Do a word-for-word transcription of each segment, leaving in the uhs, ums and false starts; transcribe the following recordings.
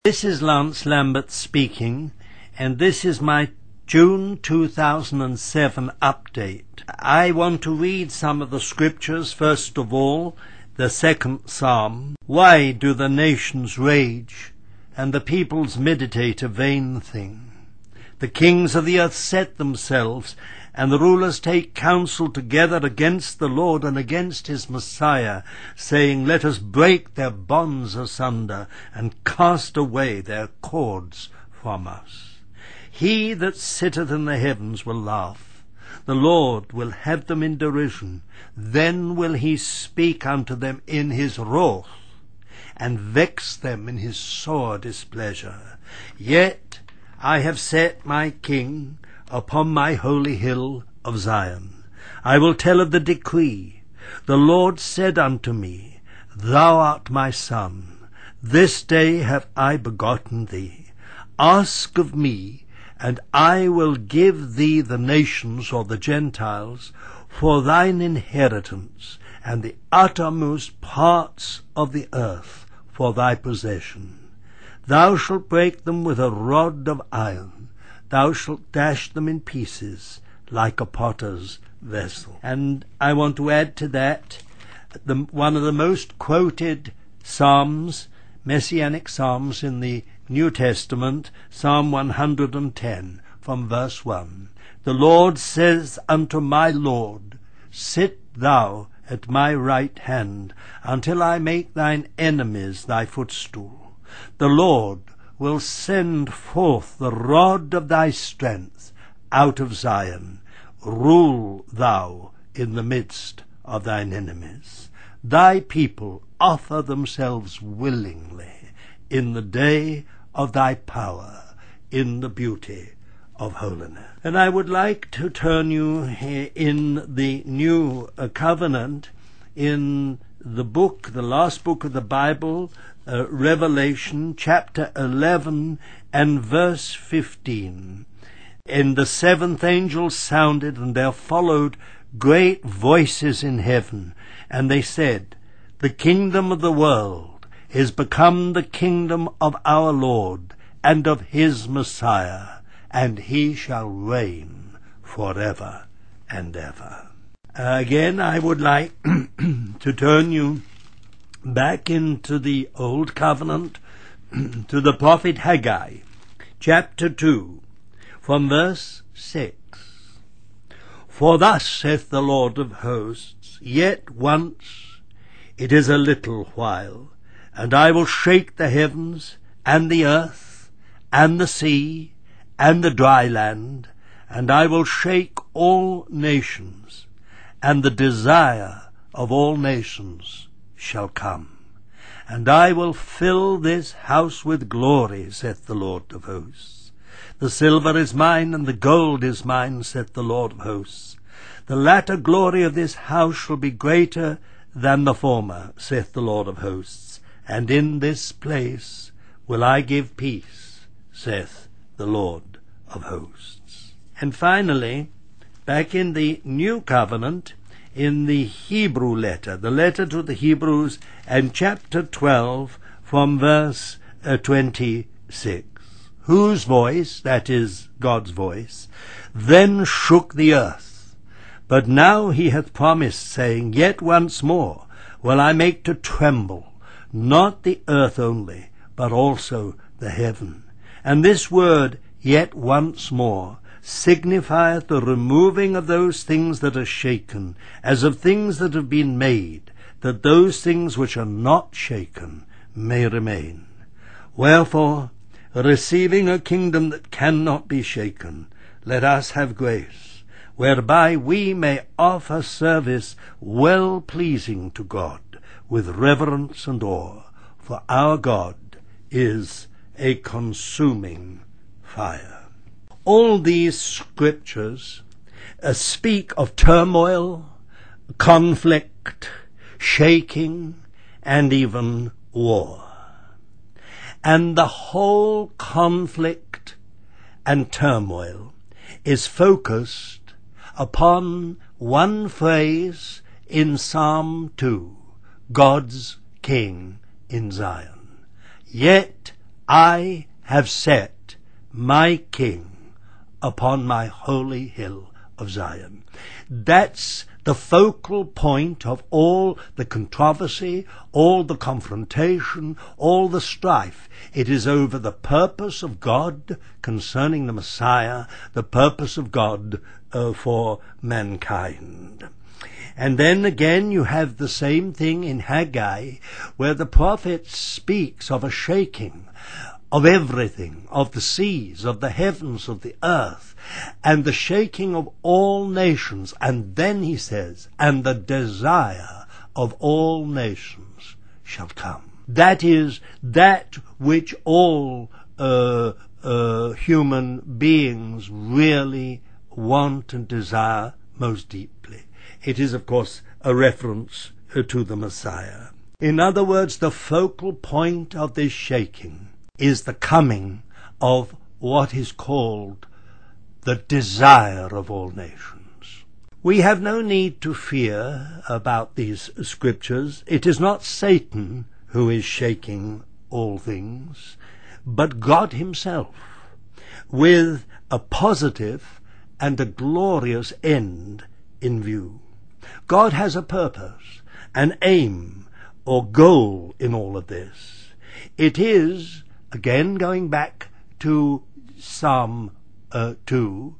This is Lance Lambert speaking, and this is my June two thousand seven update. I want to read some of the scriptures. First of all, the second psalm. Why do the nations rage, and the peoples meditate a vain thing? The kings of the earth set themselves, and the rulers take counsel together against the Lord and against his Messiah, saying, Let us break their bonds asunder, and cast away their cords from us. He that sitteth in the heavens will laugh. The Lord will have them in derision. Then will he speak unto them in his wrath, and vex them in his sore displeasure. Yet I have set my king upon my holy hill of Zion. I will tell of the decree. The Lord said unto me, Thou art my son. This day have I begotten thee. Ask of me, and I will give thee the nations, or the Gentiles, for thine inheritance, and the uttermost parts of the earth for thy possession. Thou shalt break them with a rod of iron. Thou shalt dash them in pieces like a potter's vessel. And I want to add to that the, one of the most quoted psalms, messianic psalms in the New Testament, Psalm one hundred ten, from verse one. The Lord says unto my Lord, Sit thou at my right hand, until I make thine enemies thy footstool. The Lord will send forth the rod of thy strength out of Zion. Rule thou in the midst of thine enemies. Thy people offer themselves willingly in the day of thy power, in the beauty of holiness. And I would like to turn you here in the New Covenant, in the book, the last book of the Bible, Uh, Revelation chapter eleven and verse fifteen. And the seventh angel sounded, and there followed great voices in heaven, and they said, The kingdom of the world is become the kingdom of our Lord and of his Messiah, and he shall reign forever and ever. Uh, again, I would like to turn you back into the Old Covenant, to the prophet Haggai, chapter two, from verse six. For thus saith the Lord of hosts, Yet once, it is a little while, and I will shake the heavens, and the earth, and the sea, and the dry land, and I will shake all nations, and the desire of all nations shall come. And I will fill this house with glory, saith the Lord of hosts. The silver is mine, and the gold is mine, saith the Lord of hosts. The latter glory of this house shall be greater than the former, saith the Lord of hosts. And in this place will I give peace, saith the Lord of hosts. And finally, back in the New Covenant, in the Hebrew letter, the letter to the Hebrews, and chapter twelve, from verse uh, twenty-six. Whose voice, that is God's voice, then shook the earth. But now he hath promised, saying, Yet once more will I make to tremble, not the earth only, but also the heaven. And this word, yet once more, signifieth the removing of those things that are shaken, as of things that have been made, that those things which are not shaken may remain. Wherefore, receiving a kingdom that cannot be shaken, let us have grace, whereby we may offer service well-pleasing to God, with reverence and awe, for our God is a consuming fire. All these scriptures uh, speak of turmoil, conflict, shaking, and even war. And the whole conflict and turmoil is focused upon one phrase in Psalm two, God's King in Zion. Yet I have set my King upon my holy hill of Zion. That's the focal point of all the controversy, all the confrontation, all the strife. It is over the purpose of God concerning the Messiah, the purpose of God uh, for mankind. And then again you have the same thing in Haggai, where the prophet speaks of a shaking of everything, of the seas, of the heavens, of the earth, and the shaking of all nations. And then he says, and the desire of all nations shall come. That is that which all uh, uh, human beings really want and desire most deeply. It is, of course, a reference uh, to the Messiah. In other words, the focal point of this shaking is the coming of what is called the desire of all nations. We have no need to fear about these scriptures. It is not Satan who is shaking all things, but God himself, with a positive and a glorious end in view. God has a purpose, an aim or goal in all of this. It is, again going back to Psalm uh, two,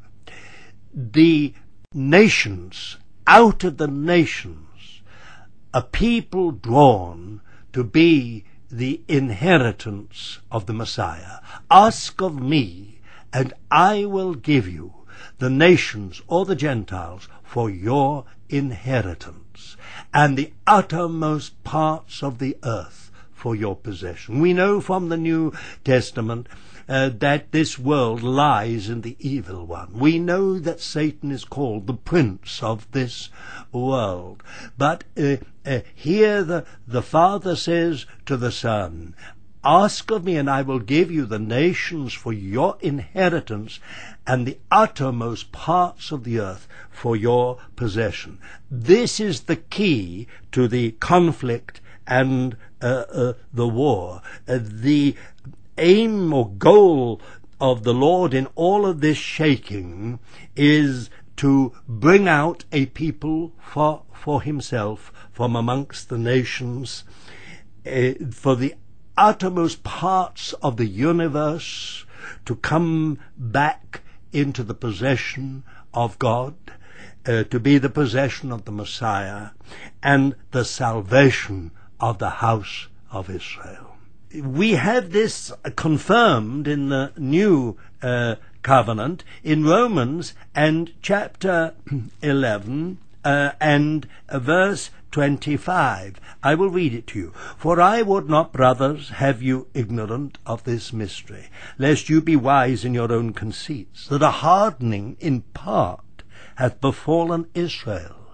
the nations, out of the nations, a people drawn to be the inheritance of the Messiah. Ask of me, and I will give you the nations or the Gentiles for your inheritance, and the uttermost parts of the earth for your possession. We know from the New Testament uh, that this world lies in the evil one. We know that Satan is called the prince of this world. But uh, uh, here the, the Father says to the Son, ask of me, and I will give you the nations for your inheritance, and the uttermost parts of the earth for your possession. This is the key to the conflict and uh, uh, the war. Uh, the aim or goal of the Lord in all of this shaking is to bring out a people for, for himself from amongst the nations, uh, for the uttermost parts of the universe to come back into the possession of God, uh, to be the possession of the Messiah, and the salvation of the house of Israel. We have this confirmed in the new uh, covenant in Romans and chapter eleven uh, and uh, verse twenty-five. I will read it to you. For I would not, brothers, have you ignorant of this mystery, lest you be wise in your own conceits, that a hardening in part hath befallen Israel,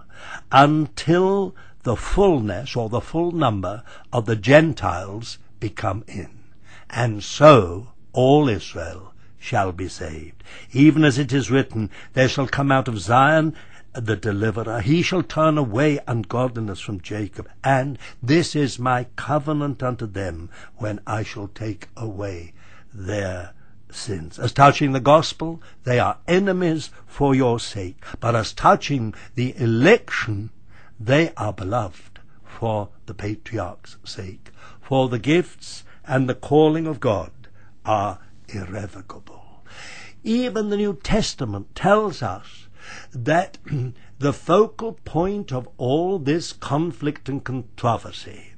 until the fullness or the full number of the Gentiles be come in. And so all Israel shall be saved. Even as it is written, there shall come out of Zion the deliverer. He shall turn away ungodliness from Jacob. And this is my covenant unto them, when I shall take away their sins. As touching the gospel, they are enemies for your sake. But as touching the election, they are beloved for the patriarch's sake. For the gifts and the calling of God are irrevocable. Even the New Testament tells us that the focal point of all this conflict and controversy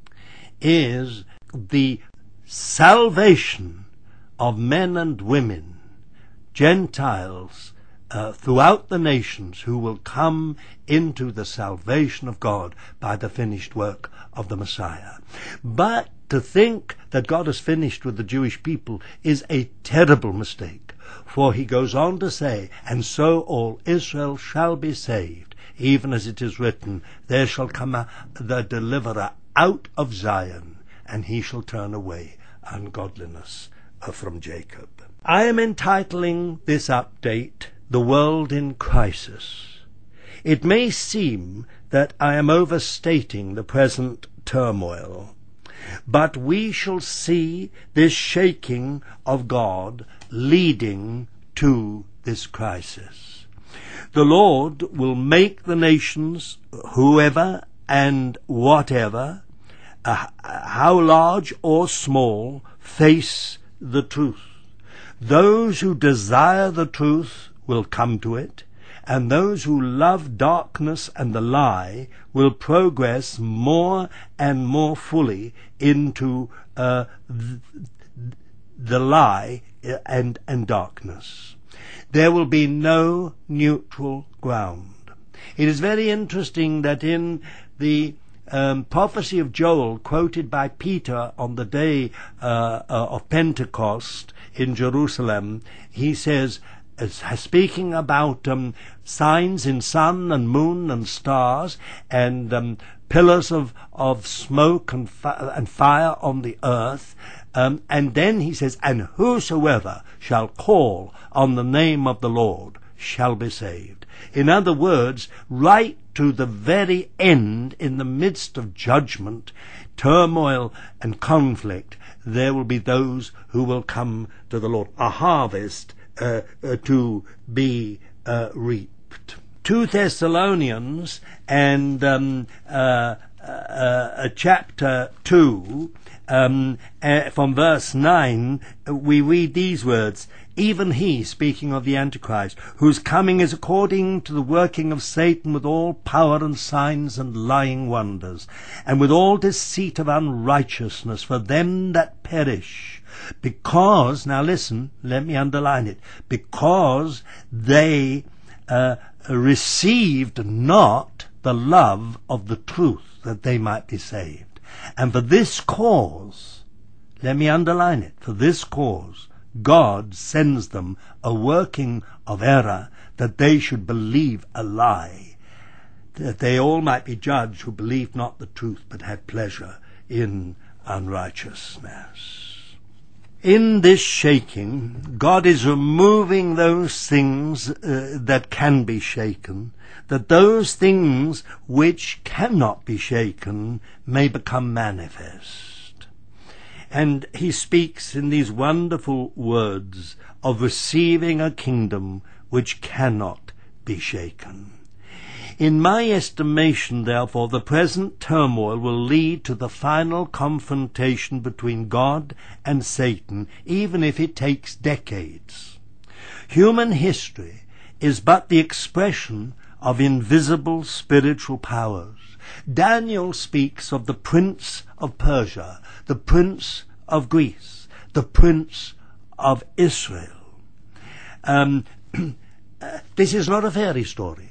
is the salvation of men and women, Gentiles, uh, throughout the nations, who will come into the salvation of God by the finished work of the Messiah. But to think that God has finished with the Jewish people is a terrible mistake. For he goes on to say, and so all Israel shall be saved, even as it is written, there shall come a, the deliverer out of Zion, and he shall turn away ungodliness from Jacob. I am entitling this update, The World in Crisis. It may seem that I am overstating the present turmoil, But we shall see this shaking of God leading to this crisis. The Lord will make the nations, whoever and whatever, uh, how large or small, face the truth. Those who desire the truth will come to it, and those who love darkness and the lie will progress more and more fully into uh, th- the lie and, and darkness. There will be no neutral ground. It is very interesting that in the um, prophecy of Joel, quoted by Peter on the day uh, uh, of Pentecost in Jerusalem, he says, as, speaking about um, signs in sun and moon and stars, and um, pillars of, of smoke and, fi- and fire on the earth, um, and then he says, and whosoever shall call on the name of the Lord shall be saved. In other words, right to the very end, in the midst of judgment, turmoil and conflict, there will be those who will come to the Lord. A harvest uh, uh, to be uh, reaped. Two Thessalonians and um, uh, uh, uh, chapter two, um, uh, from verse nine, we read these words, even he, speaking of the Antichrist, whose coming is according to the working of Satan with all power and signs and lying wonders, and with all deceit of unrighteousness for them that perish, because, now listen, let me underline it, because they uh, received not the love of the truth, that they might be saved. And for this cause, let me underline it, for this cause, God sends them a working of error, that they should believe a lie, that they all might be judged who believed not the truth, but had pleasure in unrighteousness. In this shaking, God is removing those things uh, that can be shaken, that those things which cannot be shaken may become manifest. And he speaks in these wonderful words of receiving a kingdom which cannot be shaken. In my estimation, therefore, the present turmoil will lead to the final confrontation between God and Satan, even if it takes decades. Human history is but the expression of invisible spiritual powers. Daniel speaks of the prince of Persia, the prince of Greece, the prince of Israel. Um, this is not a fairy story.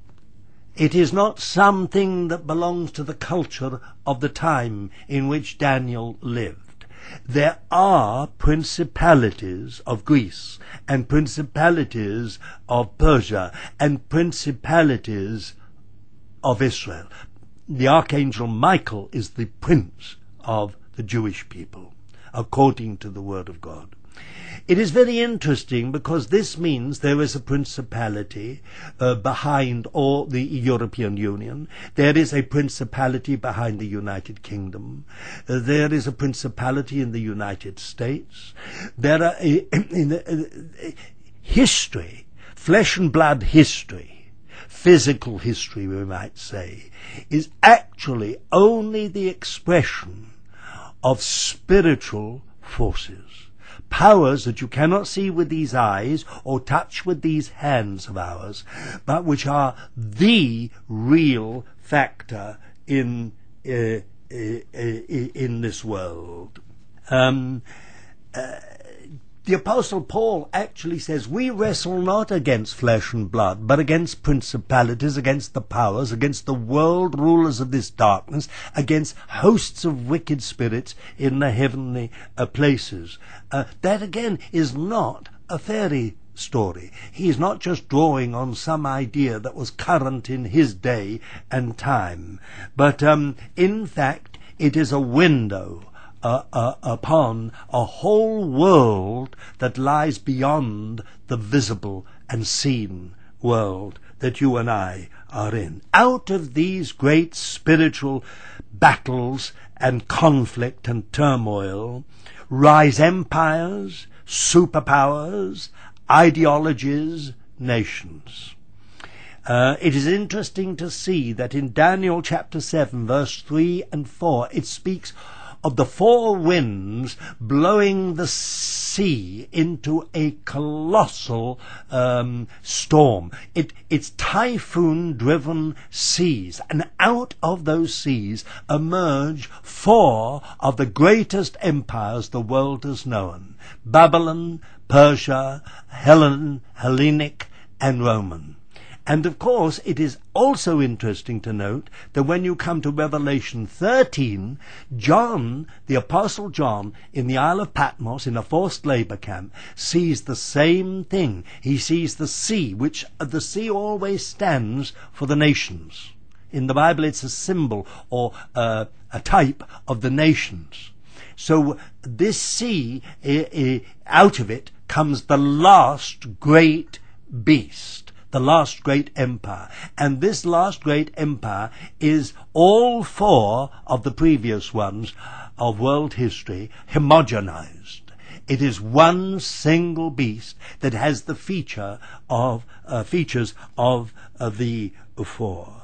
It is not something that belongs to the culture of the time in which Daniel lived. There are principalities of Greece and principalities of Persia and principalities of Israel. The Archangel Michael is the prince of the Jewish people, according to the Word of God. It is very interesting because this means there is a principality uh, behind all the European Union. There is a principality behind the United Kingdom. Uh, there is a principality in the United States. There are in the, uh, history, flesh and blood history, physical history, we might say, is actually only the expression of spiritual forces. Powers that you cannot see with these eyes or touch with these hands of ours, but which are the real factor in uh, uh, in this world. Um, uh, the Apostle Paul actually says, we wrestle not against flesh and blood, but against principalities, against the powers, against the world rulers of this darkness, against hosts of wicked spirits in the heavenly uh, places. Uh, that again is not a fairy story. He is not just drawing on some idea that was current in his day and time, but um, in fact it is a window Uh, uh, upon a whole world that lies beyond the visible and seen world that you and I are in. Out of these great spiritual battles and conflict and turmoil, rise empires, superpowers, ideologies, nations. Uh, it is interesting to see that in Daniel chapter seven, verse three and four, it speaks of the four winds blowing the sea into a colossal um, storm. It, it's typhoon-driven seas, and out of those seas emerge four of the greatest empires the world has known: Babylon, Persia, Hellen, Hellenic, and Roman. And of course, it is also interesting to note that when you come to Revelation thirteen, John, the Apostle John, in the Isle of Patmos, in a forced labor camp, sees the same thing. He sees the sea, which the sea always stands for the nations. In the Bible, it's a symbol or uh, a type of the nations. So this sea, I- I- out of it comes the last great beast, the last great empire. And this last great empire is all four of the previous ones of world history homogenized. It is one single beast that has the feature of uh, features of uh, the four.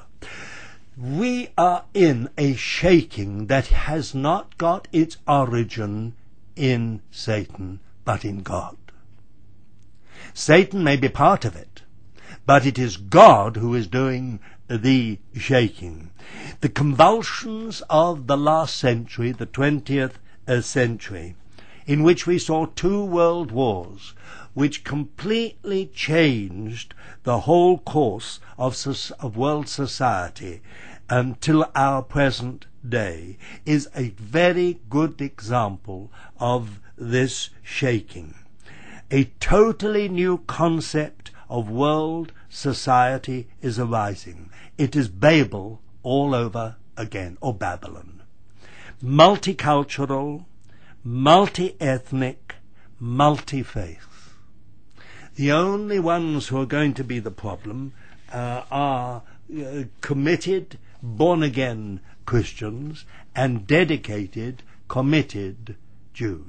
We are in a shaking that has not got its origin in Satan, but in God. Satan may be part of it, but it is God who is doing the shaking. The convulsions of the last century, the twentieth century, in which we saw two world wars, which completely changed the whole course of, of world society until our present day, is a very good example of this shaking. A totally new concept of world society is arising. It is Babel all over again, or Babylon. Multicultural, multi-ethnic, multi-faith. The only ones who are going to be the problem uh, are uh, committed, born-again Christians and dedicated, committed Jews.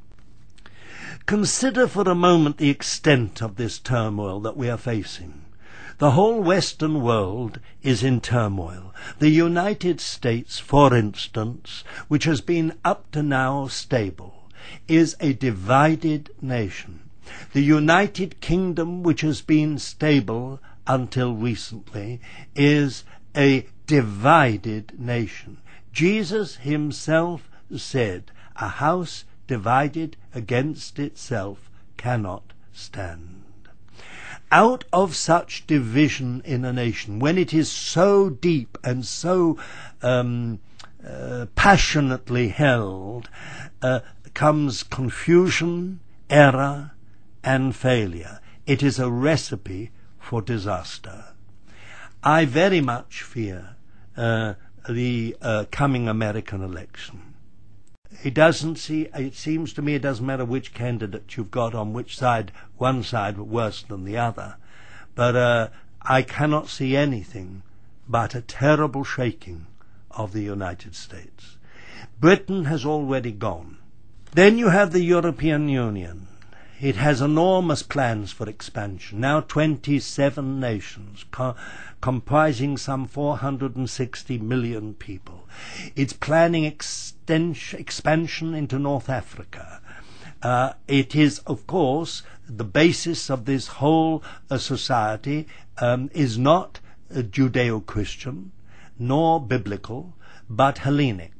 Consider for a moment the extent of this turmoil that we are facing. The whole Western world is in turmoil. The United States, for instance, which has been up to now stable, is a divided nation. The United Kingdom, which has been stable until recently, is a divided nation. Jesus himself said, "A house divided against itself cannot stand." Out of such division in a nation, when it is so deep and so um, uh, passionately held, uh, comes confusion, error, and failure. It is a recipe for disaster. I very much fear uh, the uh, coming American election. It doesn't see, it seems to me it doesn't matter which candidate you've got on which side, one side worse than the other. But uh, I cannot see anything but a terrible shaking of the United States. Britain has already gone. Then you have the European Union. It has enormous plans for expansion. Now twenty-seven nations, co- comprising some four hundred sixty million people. It's planning extension, expansion into North Africa. Uh, it is, of course, the basis of this whole uh, society um, is not uh, Judeo-Christian, nor biblical, but Hellenic.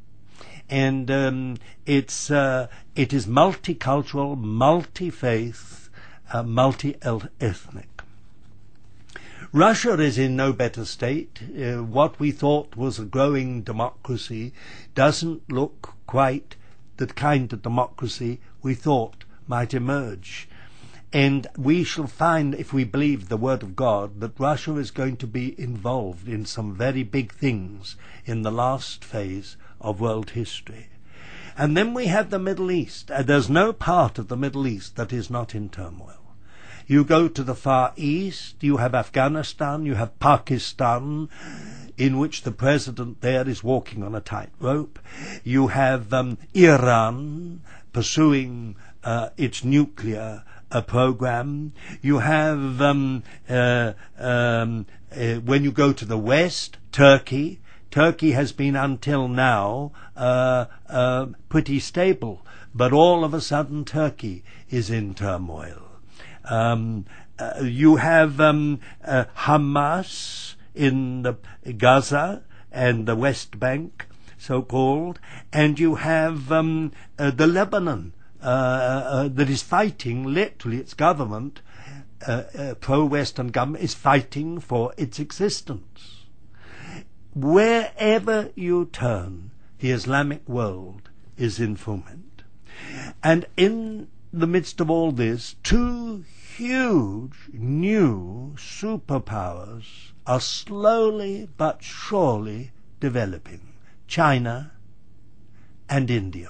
And um, it's uh, it is multicultural, multi-faith, uh, multi-ethnic. Russia is in no better state. Uh, what we thought was a growing democracy doesn't look quite the kind of democracy we thought might emerge. And we shall find, if we believe the word of God, that Russia is going to be involved in some very big things in the last phase of world history. And then we have the Middle East. Uh, there's no part of the Middle East that is not in turmoil. You go to the Far East, you have Afghanistan, you have Pakistan, in which the president there is walking on a tightrope. You have um, Iran pursuing uh, its nuclear uh, program. You have, um, uh, um, uh, when you go to the west, Turkey. Turkey has been until now uh, uh, pretty stable, but all of a sudden Turkey is in turmoil. Um, uh, you have um, uh, Hamas in the Gaza and the West Bank, so-called, and you have um, uh, the Lebanon uh, uh, that is fighting, literally its government, uh, uh, pro-Western government, is fighting for its existence. Wherever you turn, the Islamic world is in ferment. And in the midst of all this, two huge new superpowers are slowly but surely developing: China and India.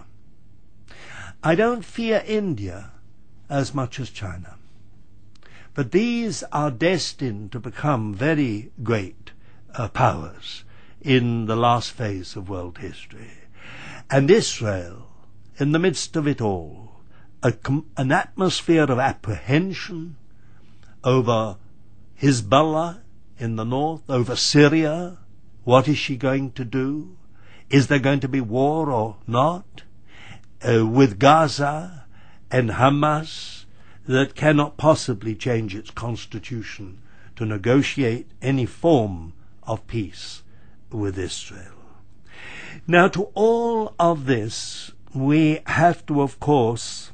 I don't fear India as much as China, but these are destined to become very great uh, powers in the last phase of world history. And Israel, in the midst of it all, a, an atmosphere of apprehension over Hezbollah in the north, over Syria. What is she going to do? Is there going to be war or not? Uh, with Gaza and Hamas, that cannot possibly change its constitution to negotiate any form of peace with Israel. Now, to all of this, we have to, of course,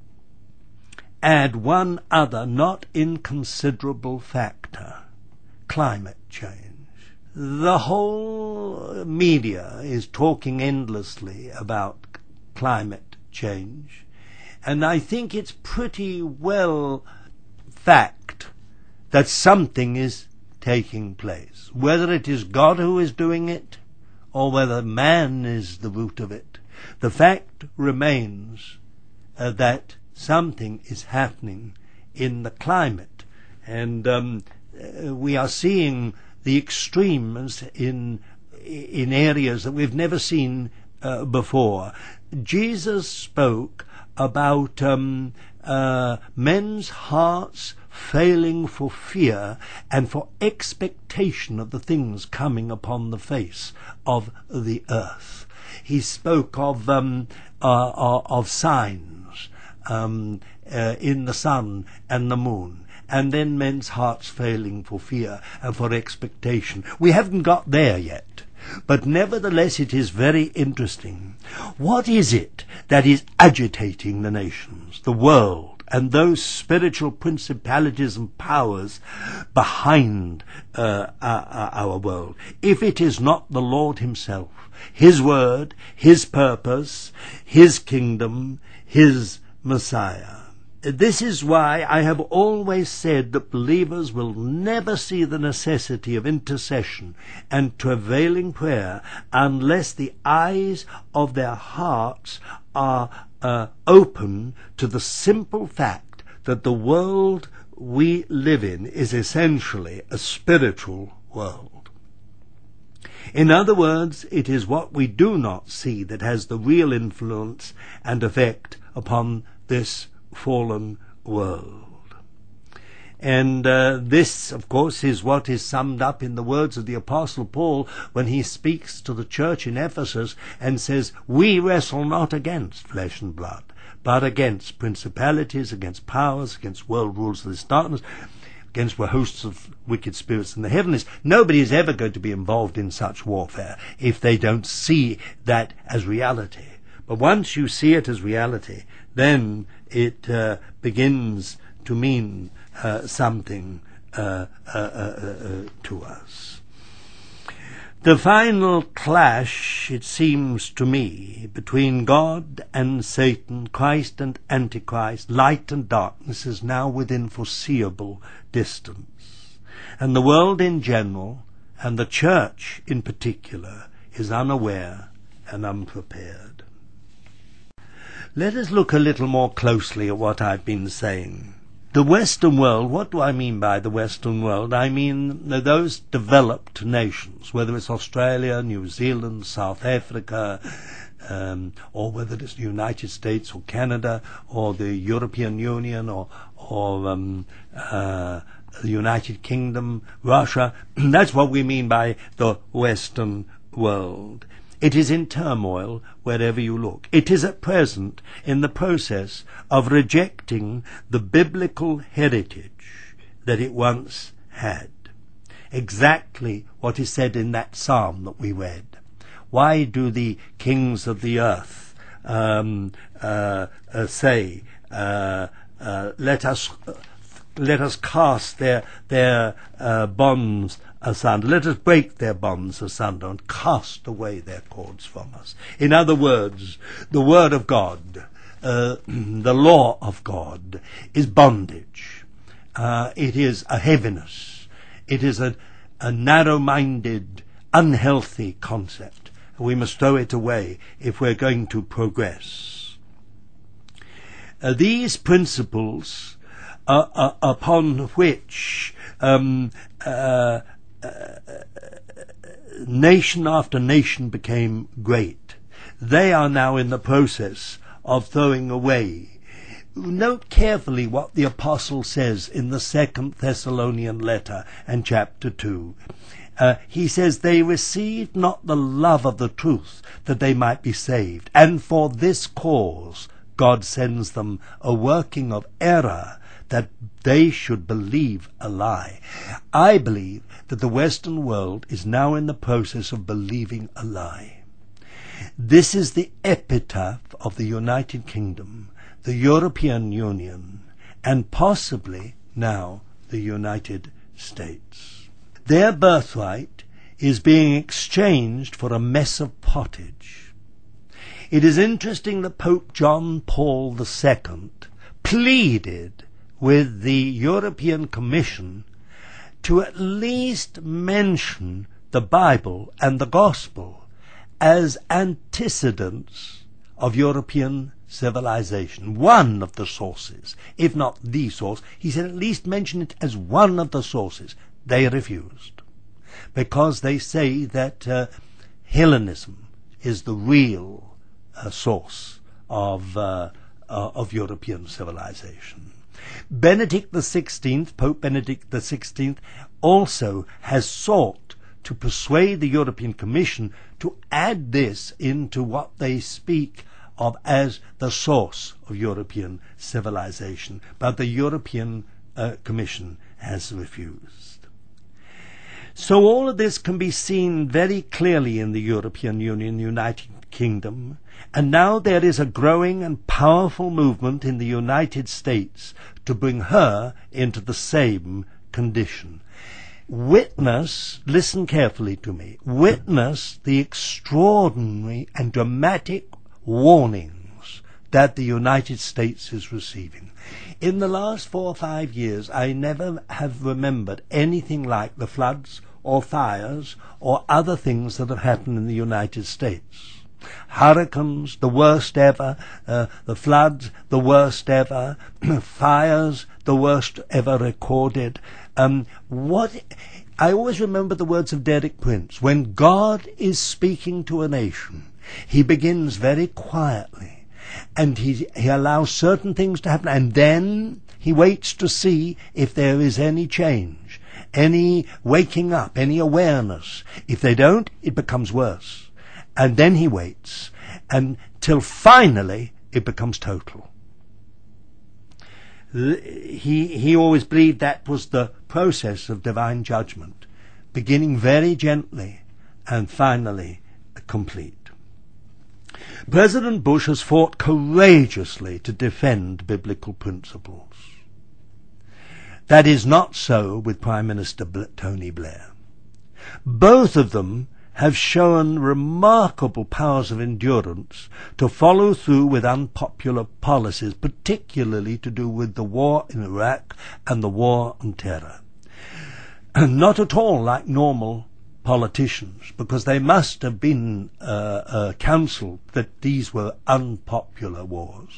add one other not inconsiderable factor: climate change. The whole media is talking endlessly about climate change, and I think it's pretty well fact that something is taking place. Whether it is God who is doing it, or whether man is the root of it, the fact remains uh, that something is happening in the climate. And um, uh, we are seeing the extremes in in areas that we've never seen uh, before. Jesus spoke about um, uh, men's hearts failing for fear and for expectation of the things coming upon the face of the earth. He spoke of um, uh, of signs um, uh, in the sun and the moon, and then men's hearts failing for fear and for expectation. We haven't got there yet, but nevertheless it is very interesting. What is it that is agitating the nations, the world, and those spiritual principalities and powers behind uh, our, our world, if it is not the Lord himself, his word, his purpose, his kingdom, his Messiah? This is why I have always said that believers will never see the necessity of intercession and travailing prayer unless the eyes of their hearts are uh, open to the simple fact that the world we live in is essentially a spiritual world. In other words, it is what we do not see that has the real influence and effect upon this fallen world. And uh, this, of course, is what is summed up in the words of the Apostle Paul when he speaks to the church in Ephesus and says, "We wrestle not against flesh and blood, but against principalities, against powers, against world rulers of this darkness, against hosts of wicked spirits in the heavens." Nobody is ever going to be involved in such warfare if they don't see that as reality. But once you see it as reality, then it uh, begins to mean uh, something uh, uh, uh, uh, to us. The final clash, it seems to me, between God and Satan, Christ and Antichrist, light and darkness, is now within foreseeable distance. And the world in general, and the church in particular, is unaware and unprepared. Let us look a little more closely at what I've been saying. The Western world, what do I mean by the Western world? I mean those developed nations, whether it's Australia, New Zealand, South Africa, um, or whether it's the United States or Canada or the European Union or, or um, uh, the United Kingdom, Russia. That's what we mean by the Western world. It is in turmoil wherever you look. It is at present in the process of rejecting the biblical heritage that it once had. Exactly what is said in that psalm that we read. Why do the kings of the earth um, uh, uh, say, uh, uh, let us uh, let us cast their their uh, bonds asunder. Let us break their bonds asunder and cast away their cords from us. In other words, the Word of God, uh, the law of God, is bondage. Uh, it is a heaviness. It is a, a narrow-minded, unhealthy concept. We must throw it away if we're going to progress. Uh, these principles uh, uh, upon which um, uh, Uh, nation after nation became great, they are now in the process of throwing away. Note carefully what the apostle says in the second Thessalonian letter and chapter two. Uh, he says, they received not the love of the truth that they might be saved, and for this cause God sends them a working of error, that they should believe a lie. I believe that the Western world is now in the process of believing a lie. This is the epitaph of the United Kingdom, the European Union, and possibly now the United States. Their birthright is being exchanged for a mess of pottage. It is interesting that Pope John Paul the Second pleaded with the European Commission to at least mention the Bible and the Gospel as antecedents of European civilization. One of the sources, if not the source. He said at least mention it as one of the sources. They refused, because they say that uh, Hellenism is the real uh, source of, uh, uh, of European civilization. Benedict the Sixteenth, Pope Benedict the Sixteenth, also has sought to persuade the European Commission to add this into what they speak of as the source of European civilization, but the European uh, Commission has refused. So all of this can be seen very clearly in the European Union, United Kingdom, and now there is a growing and powerful movement in the United States to bring her into the same condition. Witness, listen carefully to me, witness the extraordinary and dramatic warnings that the United States is receiving. In the last four or five years, I never have remembered anything like the floods or fires or other things that have happened in the United States. Hurricanes, the worst ever, uh, the floods, the worst ever, fires, the worst ever recorded. Um, what I always remember the words of Derek Prince. When God is speaking to a nation, he begins very quietly, and he, he allows certain things to happen, and then he waits to see if there is any change, any waking up, any awareness. If they don't, it becomes worse. And then he waits until finally it becomes total. He, he always believed that was the process of divine judgment, beginning very gently and finally complete. President Bush has fought courageously to defend biblical principles. That is not so with Prime Minister Tony Blair. Both of them have shown remarkable powers of endurance to follow through with unpopular policies, particularly to do with the war in Iraq and the war on terror. Not at all like normal politicians, because they must have been uh, uh, counselled that these were unpopular wars.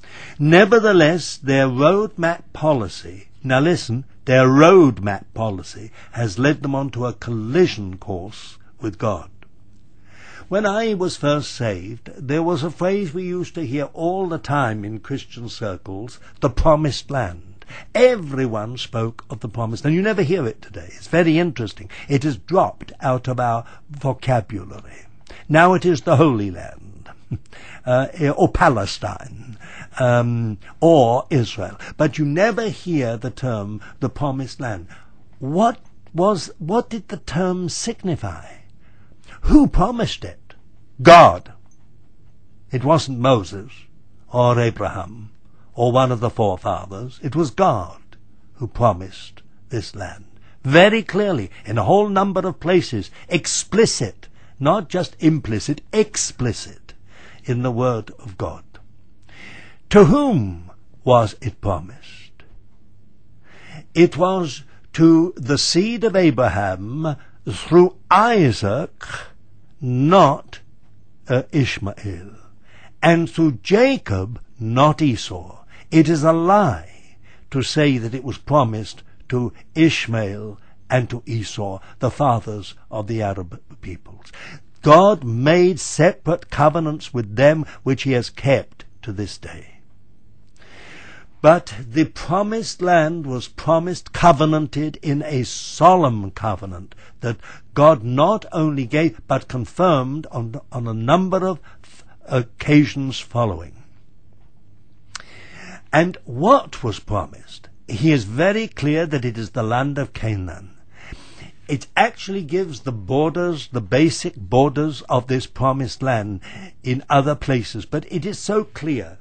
Nevertheless, their roadmap policy, now listen, their roadmap policy has led them onto a collision course with God. When I was first saved, there was a phrase we used to hear all the time in Christian circles, the promised land. Everyone spoke of the promised land. You never hear it today. It's very interesting. It has dropped out of our vocabulary. Now it is the Holy Land, uh, or Palestine, um, or Israel. But you never hear the term the promised land. What was, what did the term signify? Who promised it? God. It wasn't Moses or Abraham or one of the forefathers. It was God who promised this land. Very clearly, in a whole number of places, explicit, not just implicit, explicit in the Word of God. To whom was it promised? It was to the seed of Abraham through Isaac, not uh, Ishmael, and through Jacob, not Esau. It is a lie to say that it was promised to Ishmael and to Esau, the fathers of the Arab peoples. God made separate covenants with them, which he has kept to this day. But the promised land was promised, covenanted in a solemn covenant that God not only gave, but confirmed on, on a number of occasions following. And what was promised? He is very clear that it is the land of Canaan. It actually gives the borders, the basic borders of this promised land in other places, but it is so clear.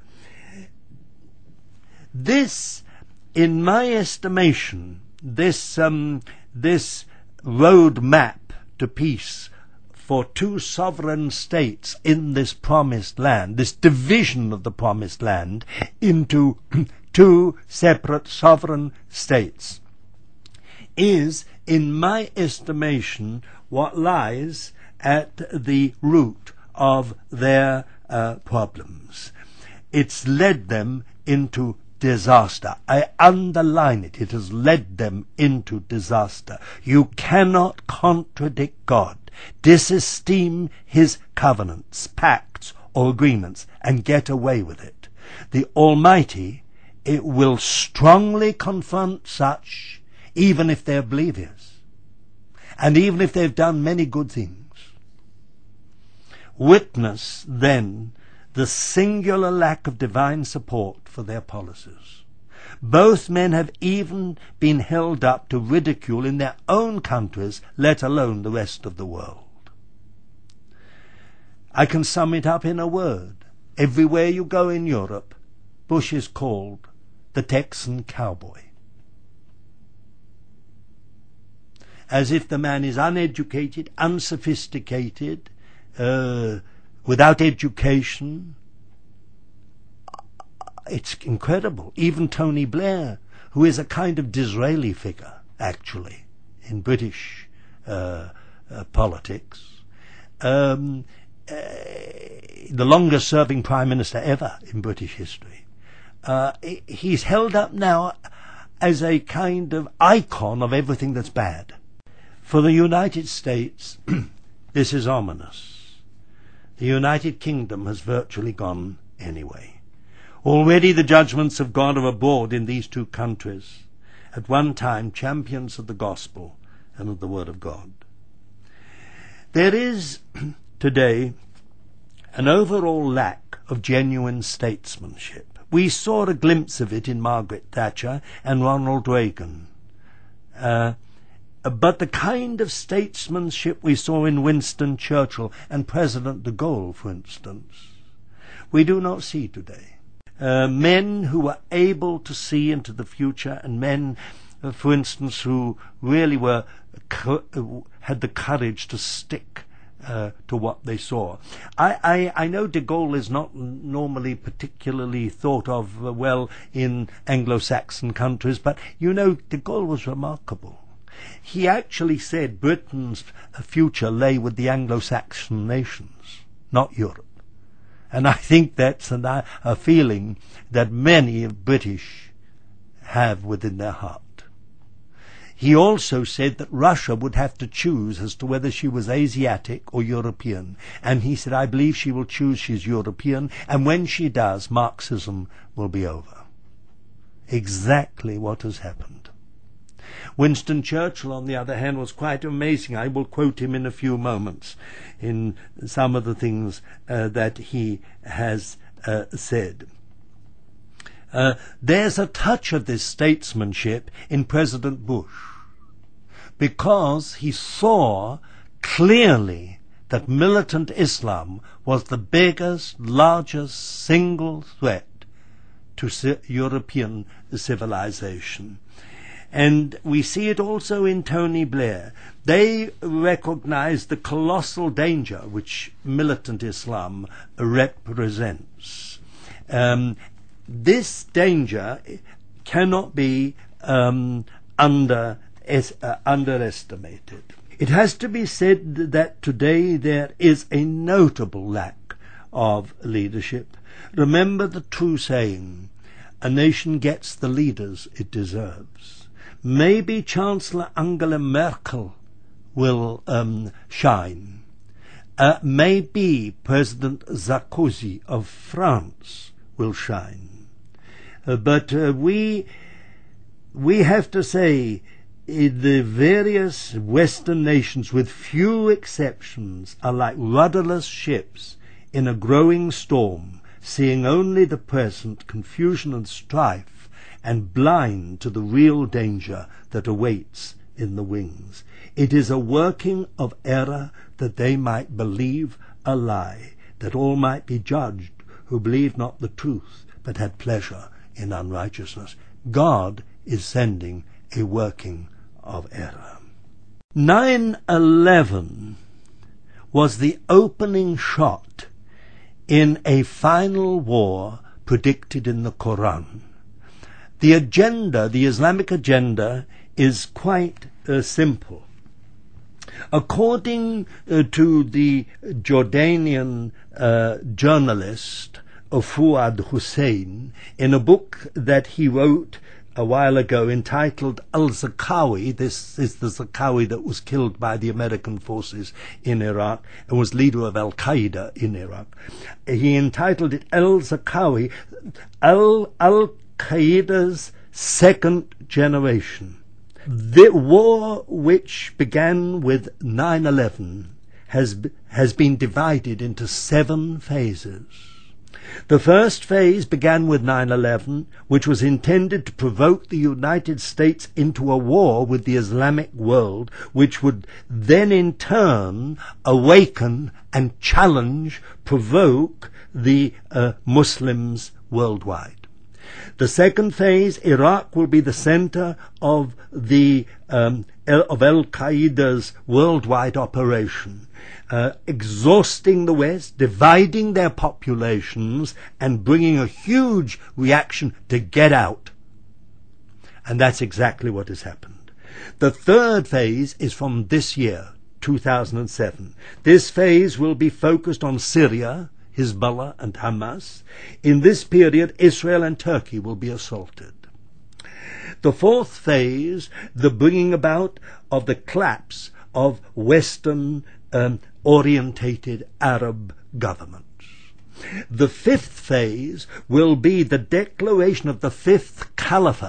This, in my estimation, this um, this road map to peace for two sovereign states in this promised land, this division of the promised land into two separate sovereign states, is, in my estimation, what lies at the root of their uh, problems. It's led them into disaster. I underline it. It has led them into disaster. You cannot contradict God, disesteem his covenants, pacts, or agreements, and get away with it. The Almighty, it will strongly confront such, even if they're oblivious, and even if they've done many good things. Witness, then, the singular lack of divine support for their policies. Both men have even been held up to ridicule in their own countries, let alone the rest of the world. I can sum it up in a word. Everywhere you go in Europe, Bush is called the Texan cowboy. As if the man is uneducated, unsophisticated, uh, without education. It's incredible. Even Tony Blair, who is a kind of Disraeli figure, actually, in British uh, uh, politics, um, uh, the longest-serving Prime Minister ever in British history, uh, he's held up now as a kind of icon of everything that's bad. For the United States, this is ominous. The United Kingdom has virtually gone anyway. Already the judgments of God are abroad in these two countries, at one time champions of the gospel and of the Word of God. There is today an overall lack of genuine statesmanship. We saw a glimpse of it in Margaret Thatcher and Ronald Reagan. Uh, But the kind of statesmanship we saw in Winston Churchill and President de Gaulle, for instance, we do not see today. Uh, men who were able to see into the future, and men, uh, for instance, who really were co- had the courage to stick uh, to what they saw. I, I, I know de Gaulle is not normally particularly thought of uh, well in Anglo-Saxon countries, but you know, de Gaulle was remarkable. He actually said Britain's future lay with the Anglo-Saxon nations, not Europe. And I think that's an, a feeling that many British have within their heart. He also said that Russia would have to choose as to whether she was Asiatic or European. And he said, I believe she will choose she's European, and when she does, Marxism will be over. Exactly what has happened. Winston Churchill, on the other hand, was quite amazing. I will quote him in a few moments in some of the things uh, that he has uh, said. Uh, there's a touch of this statesmanship in President Bush, because he saw clearly that militant Islam was the biggest, largest single threat to ci- European civilization. And we see it also in Tony Blair. They recognize the colossal danger which militant Islam represents. Um, this danger cannot be um, under, es, uh, underestimated. It has to be said that today there is a notable lack of leadership. Remember the true saying, a nation gets the leaders it deserves. Maybe Chancellor Angela Merkel will um, shine. Uh, maybe President Sarkozy of France will shine. Uh, but uh, we we have to say, in the various Western nations, with few exceptions, are like rudderless ships in a growing storm, seeing only the present confusion and strife, and blind to the real danger that awaits in the wings. It is a working of error that they might believe a lie, that all might be judged who believed not the truth, but had pleasure in unrighteousness. God is sending a working of error. nine eleven was the opening shot in a final war predicted in the Quran. The agenda, the Islamic agenda, is quite uh, simple. According uh, to the Jordanian uh, journalist Fuad Hussein, in a book that he wrote a while ago entitled Al-Zarqawi, this is the Zarqawi that was killed by the American forces in Iraq and was leader of Al-Qaeda in Iraq. He entitled it Al-Zarqawi, Al- Al-Qaeda's Second Generation. The war which began with nine eleven has, has been divided into seven phases. The first phase began with nine eleven, which was intended to provoke the United States into a war with the Islamic world, which would then in turn awaken and challenge, provoke the uh, Muslims worldwide. The second phase, Iraq will be the center of the um, of Al-Qaeda's worldwide operation, uh, exhausting the West, dividing their populations, and bringing a huge reaction to get out. And that's exactly what has happened. The third phase is from this year, two thousand seven. This phase will be focused on Syria, Hezbollah and Hamas. In this period, Israel and Turkey will be assaulted. The fourth phase, the bringing about of the collapse of Western um, orientated Arab governments. The fifth phase will be the declaration of the fifth caliphate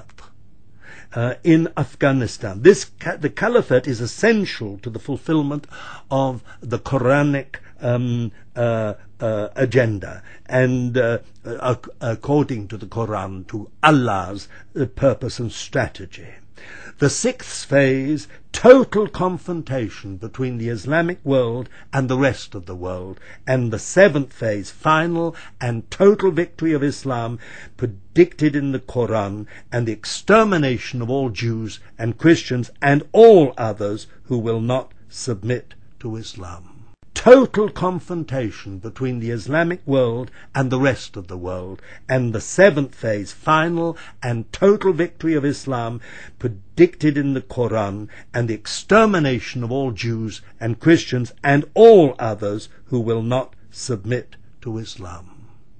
Uh, in Afghanistan. This ca- the caliphate is essential to the fulfillment of the Quranic um, uh, uh, agenda, and uh, uh, according to the Quran, to Allah's uh, purpose and strategy. The sixth phase, total confrontation between the Islamic world and the rest of the world. And the seventh phase, final and total victory of Islam, predicted in the Quran, and the extermination of all Jews and Christians and all others who will not submit to Islam. Total confrontation between the Islamic world and the rest of the world. And the seventh phase, final and total victory of Islam, predicted in the Quran, and the extermination of all Jews and Christians and all others who will not submit to Islam.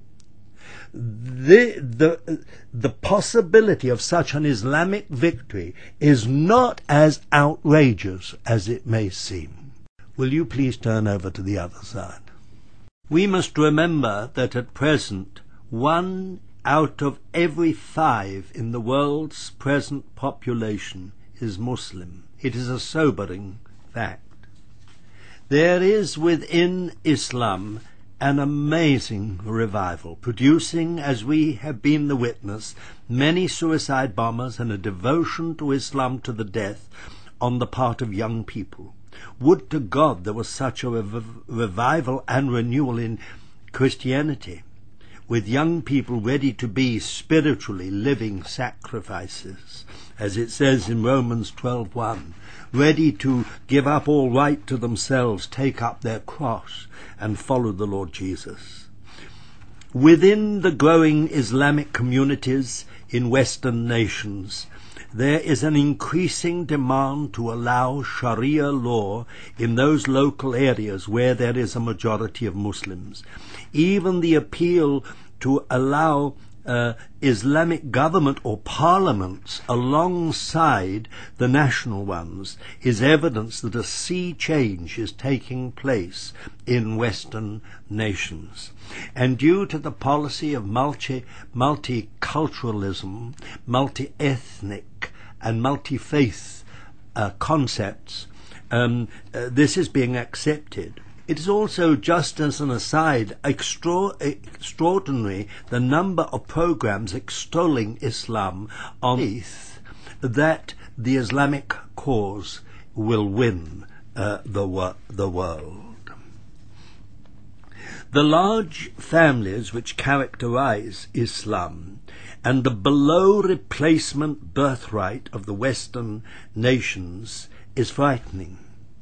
The, the, the possibility of such an Islamic victory is not as outrageous as it may seem. Will you please turn over to the other side? We must remember that at present one out of every five in the world's present population is Muslim. It is a sobering fact. There is within Islam an amazing revival, producing, as we have been the witness, many suicide bombers and a devotion to Islam to the death on the part of young people. Would to God there was such a rev- revival and renewal in Christianity, with young people ready to be spiritually living sacrifices, as it says in Romans twelve one, ready to give up all right to themselves, take up their cross, and follow the Lord Jesus. Within the growing Islamic communities in Western nations, there is an increasing demand to allow Sharia law in those local areas where there is a majority of Muslims. Even the appeal to allow uh, Islamic government or parliaments alongside the national ones is evidence that a sea change is taking place in Western nations. And due to the policy of multi, multiculturalism, multi-ethnic and multi-faith uh, concepts, um, uh, this is being accepted. It is also, just as an aside, extra- extraordinary the number of programs extolling Islam on faith that the Islamic cause will win uh, the, wo- the world. The large families which characterize Islam and the below replacement birthright of the Western nations is frightening.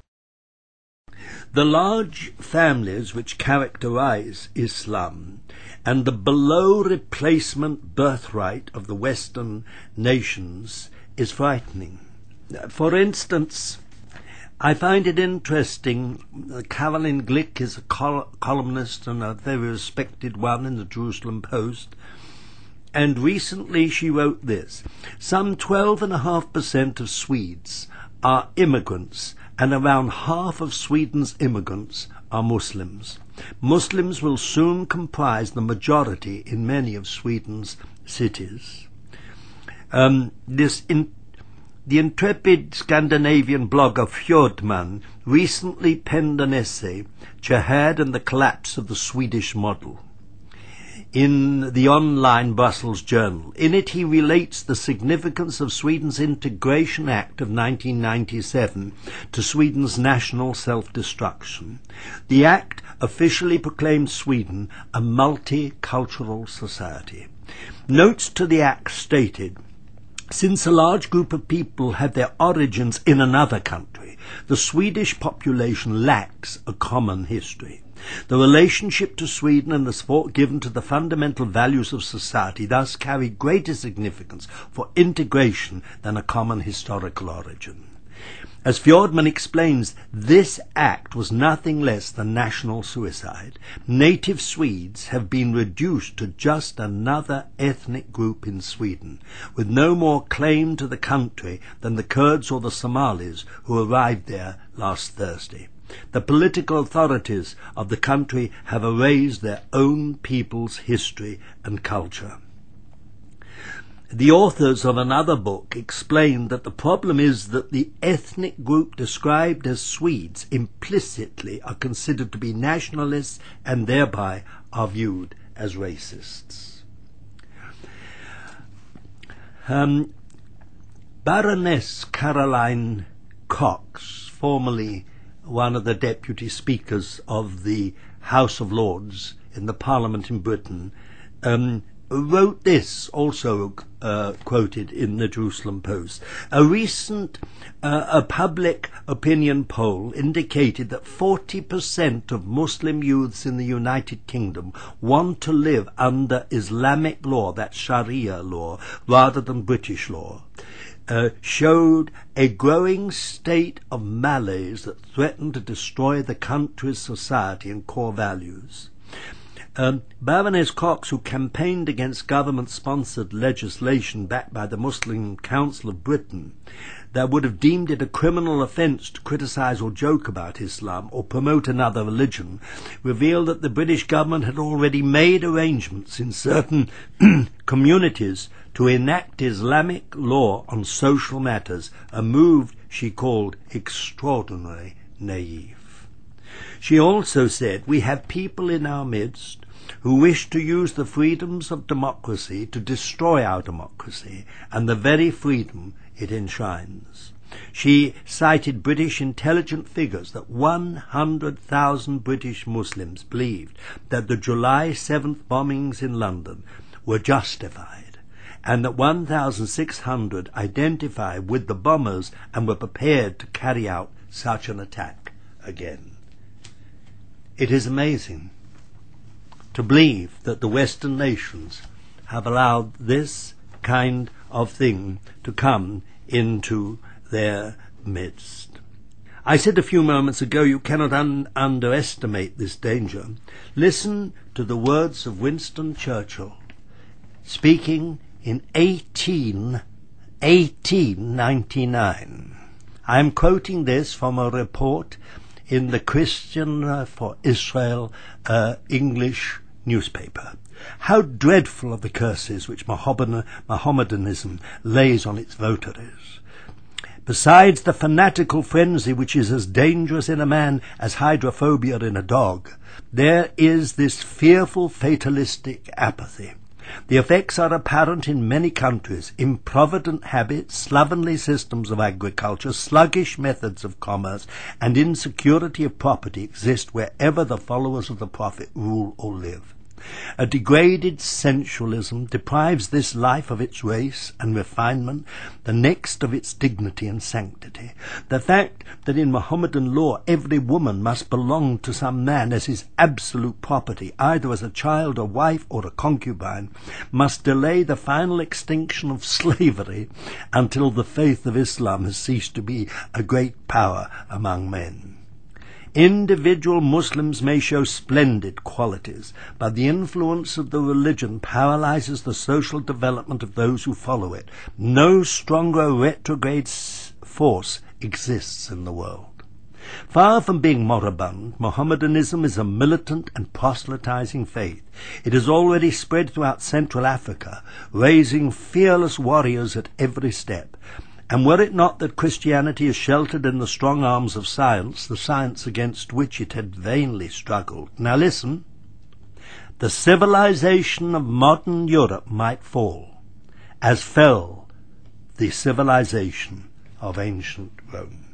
The large families which characterize Islam and the below replacement birthright of the Western nations is frightening. For instance, I find it interesting, uh, Caroline Glick is a col- columnist and a very respected one in the Jerusalem Post, and recently she wrote this: some twelve point five percent of Swedes are immigrants, and around half of Sweden's immigrants are Muslims. Muslims will soon comprise the majority in many of Sweden's cities. Um, this in, the intrepid Scandinavian blogger Fjordman recently penned an essay, Jihad and the Collapse of the Swedish Model, in the online Brussels Journal. In it he relates the significance of Sweden's Integration Act of nineteen ninety-seven to Sweden's national self-destruction. The act officially proclaimed Sweden a multicultural society. Notes to the act stated, since a large group of people have their origins in another country, the Swedish population lacks a common history. The relationship to Sweden and the support given to the fundamental values of society thus carry greater significance for integration than a common historical origin. As Fjordman explains, this act was nothing less than national suicide. Native Swedes have been reduced to just another ethnic group in Sweden, with no more claim to the country than the Kurds or the Somalis who arrived there last Thursday. The political authorities of the country have erased their own people's history and culture. The authors of another book explained that the problem is that the ethnic group described as Swedes implicitly are considered to be nationalists and thereby are viewed as racists. Um, Baroness Caroline Cox, formerly one of the deputy speakers of the House of Lords in the Parliament in Britain, um, wrote this, also uh, quoted in the Jerusalem Post. A recent uh, a public opinion poll indicated that forty percent of Muslim youths in the United Kingdom want to live under Islamic law, that's Sharia law, rather than British law. Uh, showed a growing state of malaise that threatened to destroy the country's society and core values. Um, Baroness Cox, who campaigned against government-sponsored legislation backed by the Muslim Council of Britain that would have deemed it a criminal offence to criticise or joke about Islam or promote another religion, revealed that the British government had already made arrangements in certain communities to enact Islamic law on social matters, a move she called extraordinarily naive. She also said, "We have people in our midst who wish to use the freedoms of democracy to destroy our democracy and the very freedom it enshrines." She cited British intelligence figures that one hundred thousand British Muslims believed that the July seventh bombings in London were justified, and that one thousand six hundred identified with the bombers and were prepared to carry out such an attack again. It is amazing to believe that the Western nations have allowed this kind of thing to come into their midst. I said a few moments ago you cannot un- underestimate this danger. Listen to the words of Winston Churchill, speaking in eighteen ninety-nine. I am quoting this from a report in the Christian for Israel uh, English newspaper. How dreadful are the curses which Mohammedan, Mohammedanism lays on its votaries. Besides the fanatical frenzy which is as dangerous in a man as hydrophobia in a dog, there is this fearful fatalistic apathy. The effects are apparent in many countries. Improvident habits, slovenly systems of agriculture, sluggish methods of commerce, and insecurity of property exist wherever the followers of the Prophet rule or live. A degraded sensualism deprives this life of its race and refinement, the next of its dignity and sanctity. The fact that in Mohammedan law every woman must belong to some man as his absolute property, either as a child, a wife, or a concubine, must delay the final extinction of slavery until the faith of Islam has ceased to be a great power among men. Individual Muslims may show splendid qualities, but the influence of the religion paralyzes the social development of those who follow it. No stronger retrograde force exists in the world. Far from being moribund, Mohammedanism is a militant and proselytizing faith. It has already spread throughout Central Africa, raising fearless warriors at every step. And were it not that Christianity is sheltered in the strong arms of science, the science against which it had vainly struggled. Now listen, the civilization of modern Europe might fall, as fell the civilization of ancient Rome.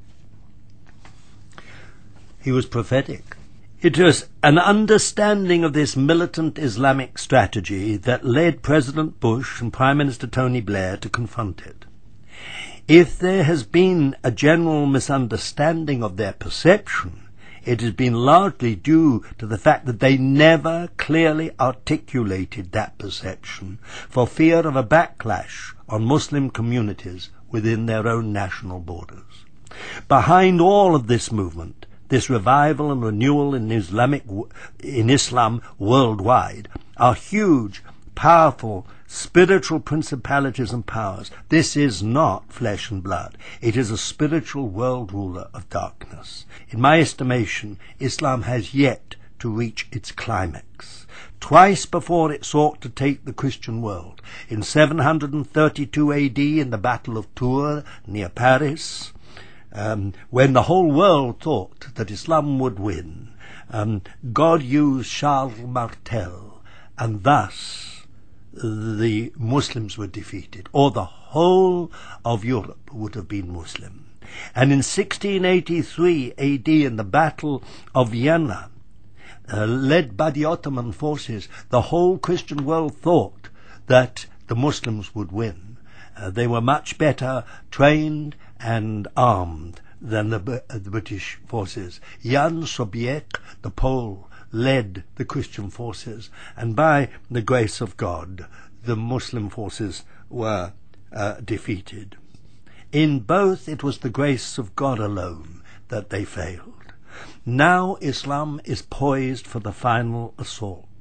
He was prophetic. It was an understanding of this militant Islamic strategy that led President Bush and Prime Minister Tony Blair to confront it. If there has been a general misunderstanding of their perception, it has been largely due to the fact that they never clearly articulated that perception for fear of a backlash on Muslim communities within their own national borders. Behind all of this movement, this revival and renewal in Islamic in Islam worldwide, are huge, powerful spiritual principalities and powers. This is not flesh and blood. It is a spiritual world ruler of darkness. In my estimation, Islam has yet to reach its climax. Twice before it sought to take the Christian world. In seven hundred thirty-two A D in the Battle of Tours near Paris, um, when the whole world thought that Islam would win, um, God used Charles Martel, and thus the Muslims were defeated, or the whole of Europe would have been Muslim. And in sixteen eighty-three A D in the Battle of Vienna, uh, led by the Ottoman forces, the whole Christian world thought that the Muslims would win. Uh, they were much better trained and armed than the, uh, the British forces. Jan Sobieski, the Pole, led the Christian forces, and by the grace of God, the Muslim forces were uh, defeated. In both, it was the grace of God alone that they failed. Now Islam is poised for the final assault.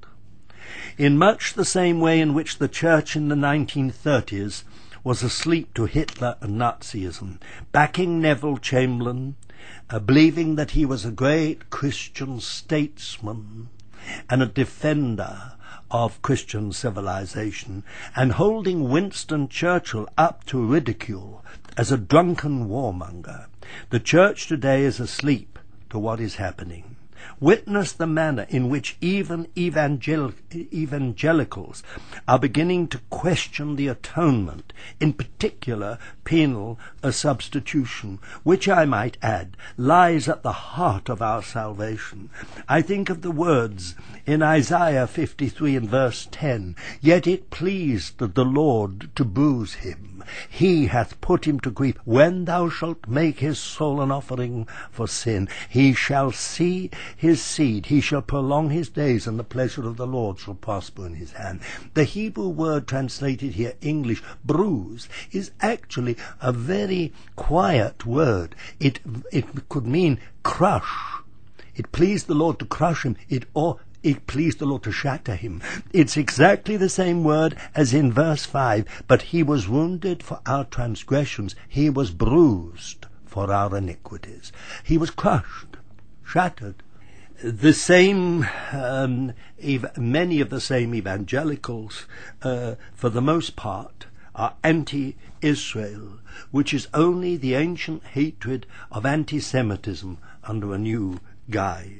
in much the same way in which the church in the nineteen thirties was asleep to Hitler and Nazism, backing Neville Chamberlain, uh, believing that he was a great Christian statesman and a defender of Christian civilization, and holding Winston Churchill up to ridicule as a drunken warmonger. The church today is asleep to what is happening. Witness the manner in which even evangel- evangelicals are beginning to question the atonement, in particular penal uh, substitution, which I might add lies at the heart of our salvation. I think of the words in Isaiah fifty-three and verse ten, "Yet it pleased the Lord to bruise him. He hath put him to grief. When thou shalt make his soul an offering for sin, he shall see his seed, he shall prolong his days, and the pleasure of the Lord shall prosper in his hand." The Hebrew word translated here English, bruise, is actually a very quiet word. It it could mean crush. It pleased the Lord to crush him. It or It pleased the Lord to shatter him. It's exactly the same word as in verse five. But he was wounded for our transgressions. He was bruised for our iniquities. He was crushed, shattered. The same, um, ev- many of the same evangelicals, uh, for the most part, are anti-Israel, which is only the ancient hatred of anti-Semitism under a new guise.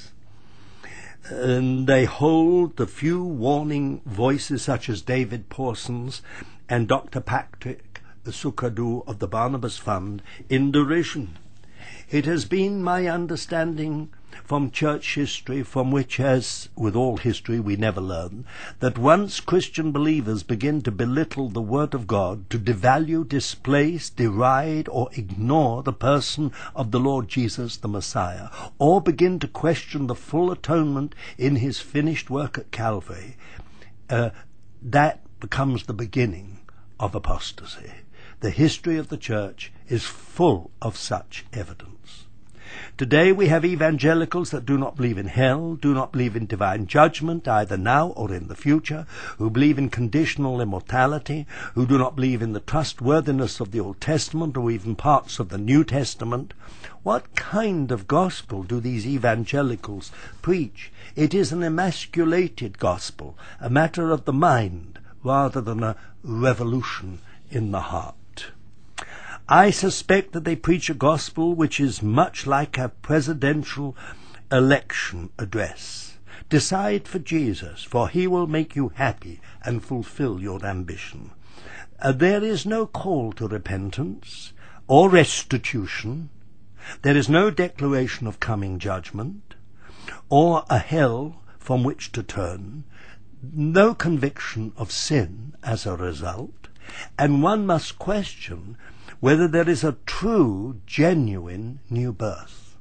And they hold the few warning voices such as David Pawson's and Doctor Patrick Sukadu of the Barnabas Fund in derision. It has been my understanding from church history, from which, as with all history, we never learn, that once Christian believers begin to belittle the Word of God, to devalue, displace, deride, or ignore the person of the Lord Jesus the Messiah, or begin to question the full atonement in his finished work at Calvary, uh, that becomes the beginning of apostasy. The history of the church is full of such evidence. Today we have evangelicals that do not believe in hell, do not believe in divine judgment, either now or in the future, who believe in conditional immortality, who do not believe in the trustworthiness of the Old Testament or even parts of the New Testament. What kind of gospel do these evangelicals preach? It is an emasculated gospel, a matter of the mind rather than a revolution in the heart. I suspect that they preach a gospel which is much like a presidential election address. Decide for Jesus, for he will make you happy and fulfill your ambition. Uh, there is no call to repentance or restitution. There is no declaration of coming judgment or a hell from which to turn, no conviction of sin as a result, and one must question whether there is a true, genuine new birth.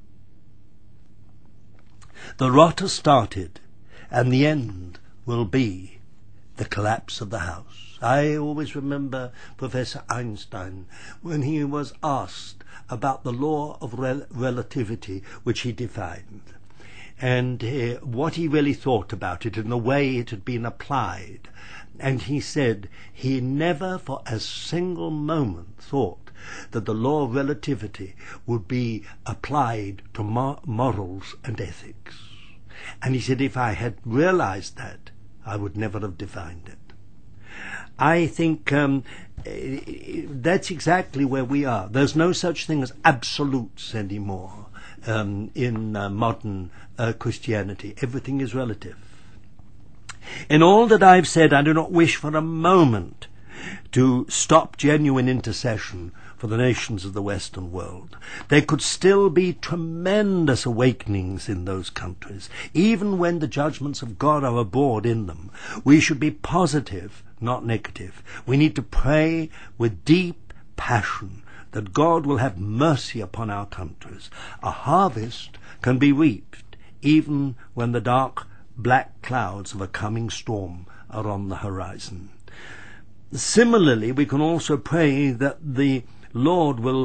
The rot has started, and the end will be the collapse of the house. I always remember Professor Einstein when he was asked about the law of rel- relativity, which he defined, and uh, what he really thought about it and the way it had been applied. And he said he never for a single moment thought that the law of relativity would be applied to mor- morals and ethics. And he said, if I had realized that, I would never have defined it. I think um, that's exactly where we are. There's no such thing as absolutes anymore um, in uh, modern uh, Christianity. Everything is relative. In all that I've said, I do not wish for a moment to stop genuine intercession for the nations of the Western world. There could still be tremendous awakenings in those countries. Even when the judgments of God are abroad in them, we should be positive, not negative. We need to pray with deep passion that God will have mercy upon our countries. A harvest can be reaped even when the dark black clouds of a coming storm are on the horizon. Similarly, we can also pray that the Lord will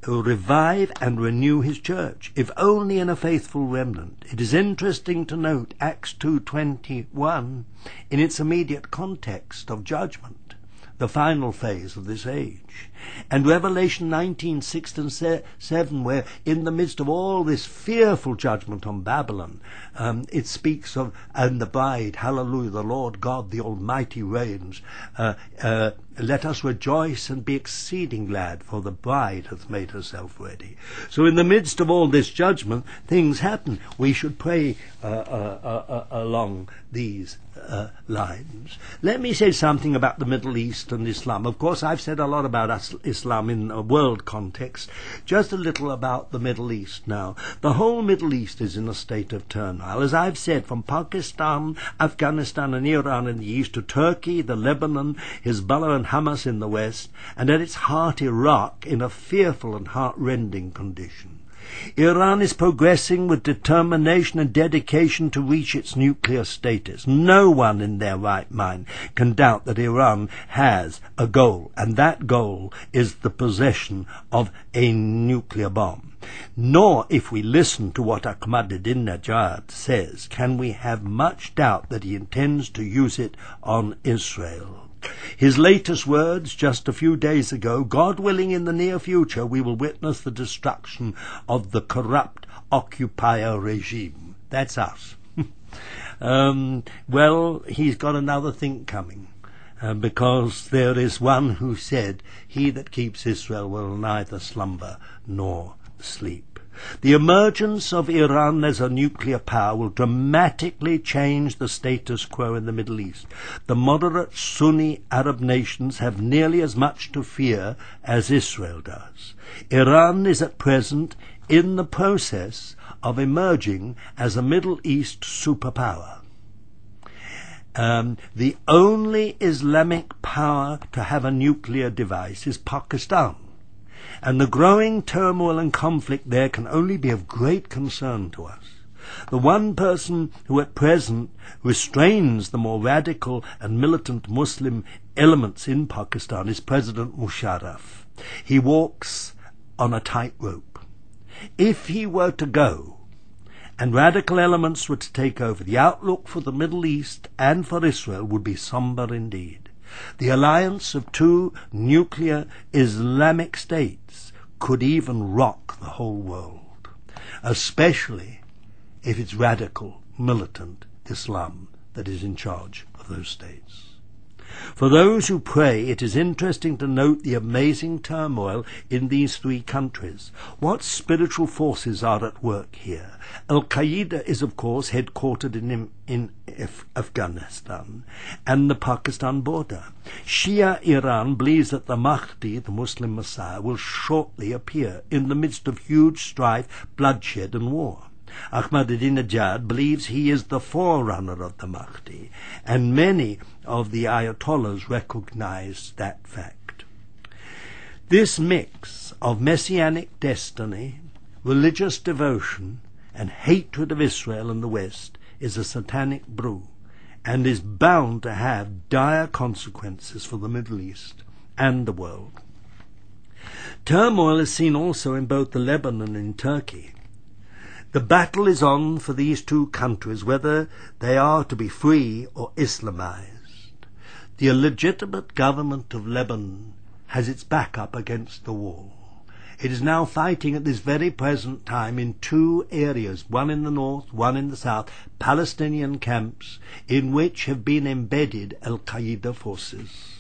revive and renew his church, if only in a faithful remnant. It is interesting to note Acts two twenty-one in its immediate context of judgment, the final phase of this age, and Revelation nineteen six and seven, where in the midst of all this fearful judgment on Babylon, um, it speaks of, and the bride, hallelujah, the Lord God the Almighty reigns. Uh, uh, let us rejoice and be exceeding glad, for the bride hath made herself ready. So in the midst of all this judgment, things happen. We should pray uh, uh, uh, uh, along these uh, lines. Let me say something about the Middle East and Islam. Of course, I've said a lot about us, Islam in a world context. Just a little about the Middle East now. The whole Middle East is in a state of turmoil. As I've said, from Pakistan, Afghanistan and Iran in the east to Turkey, the Lebanon, Hezbollah and Hamas in the west, and at its heart Iraq in a fearful and heart-rending condition. Iran is progressing with determination and dedication to reach its nuclear status. No one in their right mind can doubt that Iran has a goal, and that goal is the possession of a nuclear bomb. Nor, if we listen to what Ahmadinejad says, can we have much doubt that he intends to use it on Israel. His latest words just a few days ago, God willing, in the near future we will witness the destruction of the corrupt occupier regime. That's us. um, well, he's got another thing coming, uh, because there is one who said, he that keeps Israel will neither slumber nor sleep. The emergence of Iran as a nuclear power will dramatically change the status quo in the Middle East. The moderate Sunni Arab nations have nearly as much to fear as Israel does. Iran is at present in the process of emerging as a Middle East superpower. Um, the only Islamic power to have a nuclear device is Pakistan. And the growing turmoil and conflict there can only be of great concern to us. The one person who at present restrains the more radical and militant Muslim elements in Pakistan is President Musharraf. He walks on a tightrope. If he were to go, and radical elements were to take over, the outlook for the Middle East and for Israel would be somber indeed. The alliance of two nuclear Islamic states could even rock the whole world, especially if it's radical, militant Islam that is in charge of those states. For those who pray, it is interesting to note the amazing turmoil in these three countries. What spiritual forces are at work here? Al-Qaeda is, of course, headquartered in, in Af- Afghanistan and the Pakistan border. Shia Iran believes that the Mahdi, the Muslim Messiah, will shortly appear in the midst of huge strife, bloodshed and war. Ahmadinejad believes he is the forerunner of the Mahdi, and many of the Ayatollahs recognize that fact. This mix of messianic destiny, religious devotion, and hatred of Israel and the West is a satanic brew, and is bound to have dire consequences for the Middle East and the world. Turmoil is seen also in both the Lebanon and Turkey. The battle is on for these two countries, whether they are to be free or Islamized. The illegitimate government of Lebanon has its back up against the wall. It is now fighting at this very present time in two areas, one in the north, one in the south, Palestinian camps in which have been embedded Al-Qaeda forces.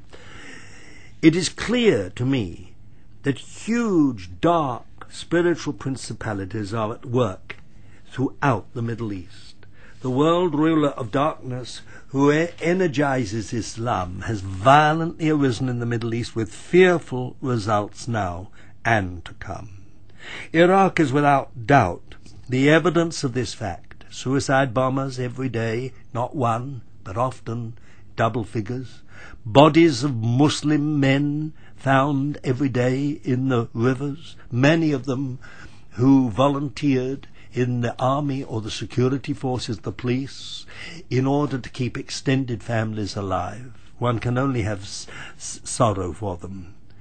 It is clear to me that huge, dark, spiritual principalities are at work throughout the Middle East. The world ruler of darkness who energizes Islam has violently arisen in the Middle East with fearful results now and to come. Iraq is without doubt the evidence of this fact. Suicide bombers every day, not one, but often double figures. Bodies of Muslim men found every day in the rivers, many of them who volunteered in the army or the security forces, the police, in order to keep extended families alive. One can only have s- s- sorrow for them.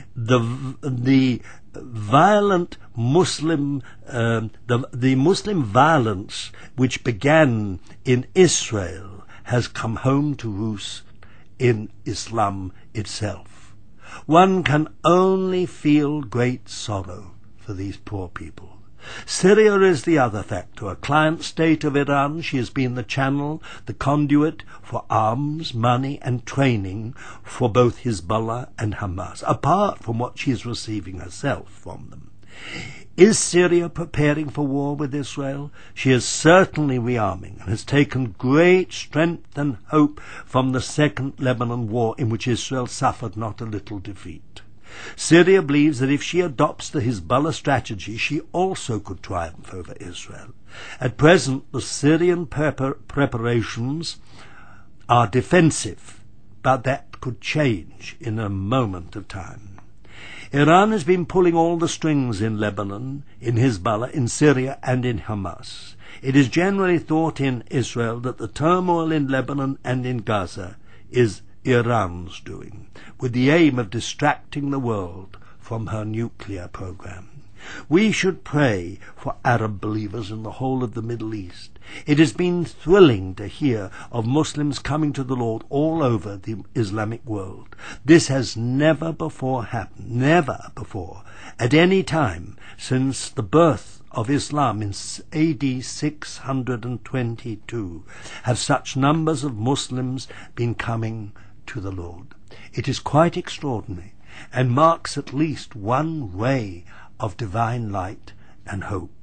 the the violent Muslim uh, the the Muslim violence which began in Israel has come home to roost in Islam itself. One can only feel great sorrow for these poor people. Syria is the other factor. A client state of Iran, she has been the channel, the conduit for arms, money and training for both Hezbollah and Hamas, apart from what she is receiving herself from them. Is Syria preparing for war with Israel? She is certainly rearming and has taken great strength and hope from the Second Lebanon War, in which Israel suffered not a little defeat. Syria believes that if she adopts the Hezbollah strategy, she also could triumph over Israel. At present, the Syrian prepar- preparations are defensive, but that could change in a moment of time. Iran has been pulling all the strings in Lebanon, in Hezbollah, in Syria, and in Hamas. It is generally thought in Israel that the turmoil in Lebanon and in Gaza is Iran's doing, with the aim of distracting the world from her nuclear program. We should pray for Arab believers in the whole of the Middle East. It has been thrilling to hear of Muslims coming to the Lord all over the Islamic world. This has never before happened, never before, at any time since the birth of Islam in A D six hundred twenty-two have such numbers of Muslims been coming to the Lord. It is quite extraordinary and marks at least one ray of divine light and hope.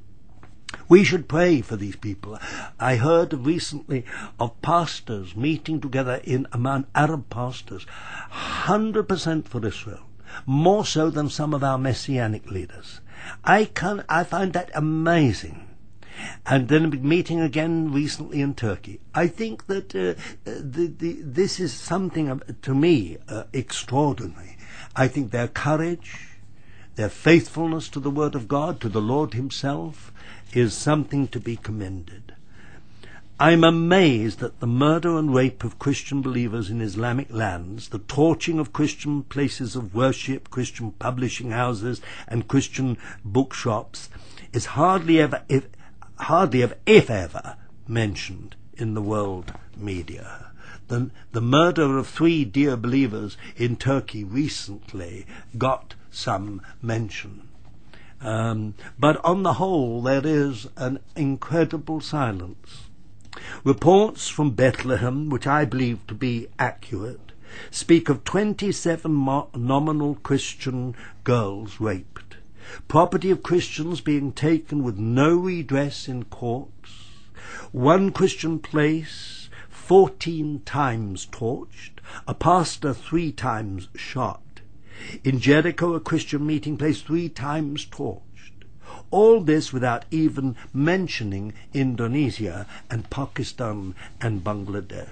We should pray for these people. I heard recently of pastors meeting together in among Arab pastors, one hundred percent for Israel, more so than some of our messianic leaders. I can I find that amazing. And then meeting again recently in Turkey. I think that uh, the, the, this is something, uh, to me, uh, extraordinary. I think their courage, their faithfulness to the Word of God, to the Lord Himself, is something to be commended. I'm amazed at the murder and rape of Christian believers in Islamic lands, the torching of Christian places of worship, Christian publishing houses, and Christian bookshops is hardly ever, if, hardly ever, if ever, mentioned in the world media. The, the murder of three dear believers in Turkey recently got some mention. Um, but on the whole, there is an incredible silence. Reports from Bethlehem, which I believe to be accurate, speak of twenty-seven mo- nominal Christian girls raped, property of Christians being taken with no redress in courts, one Christian place fourteen times torched, a pastor three times shot. In Jericho, a Christian meeting place three times torched. All this without even mentioning Indonesia and Pakistan and Bangladesh.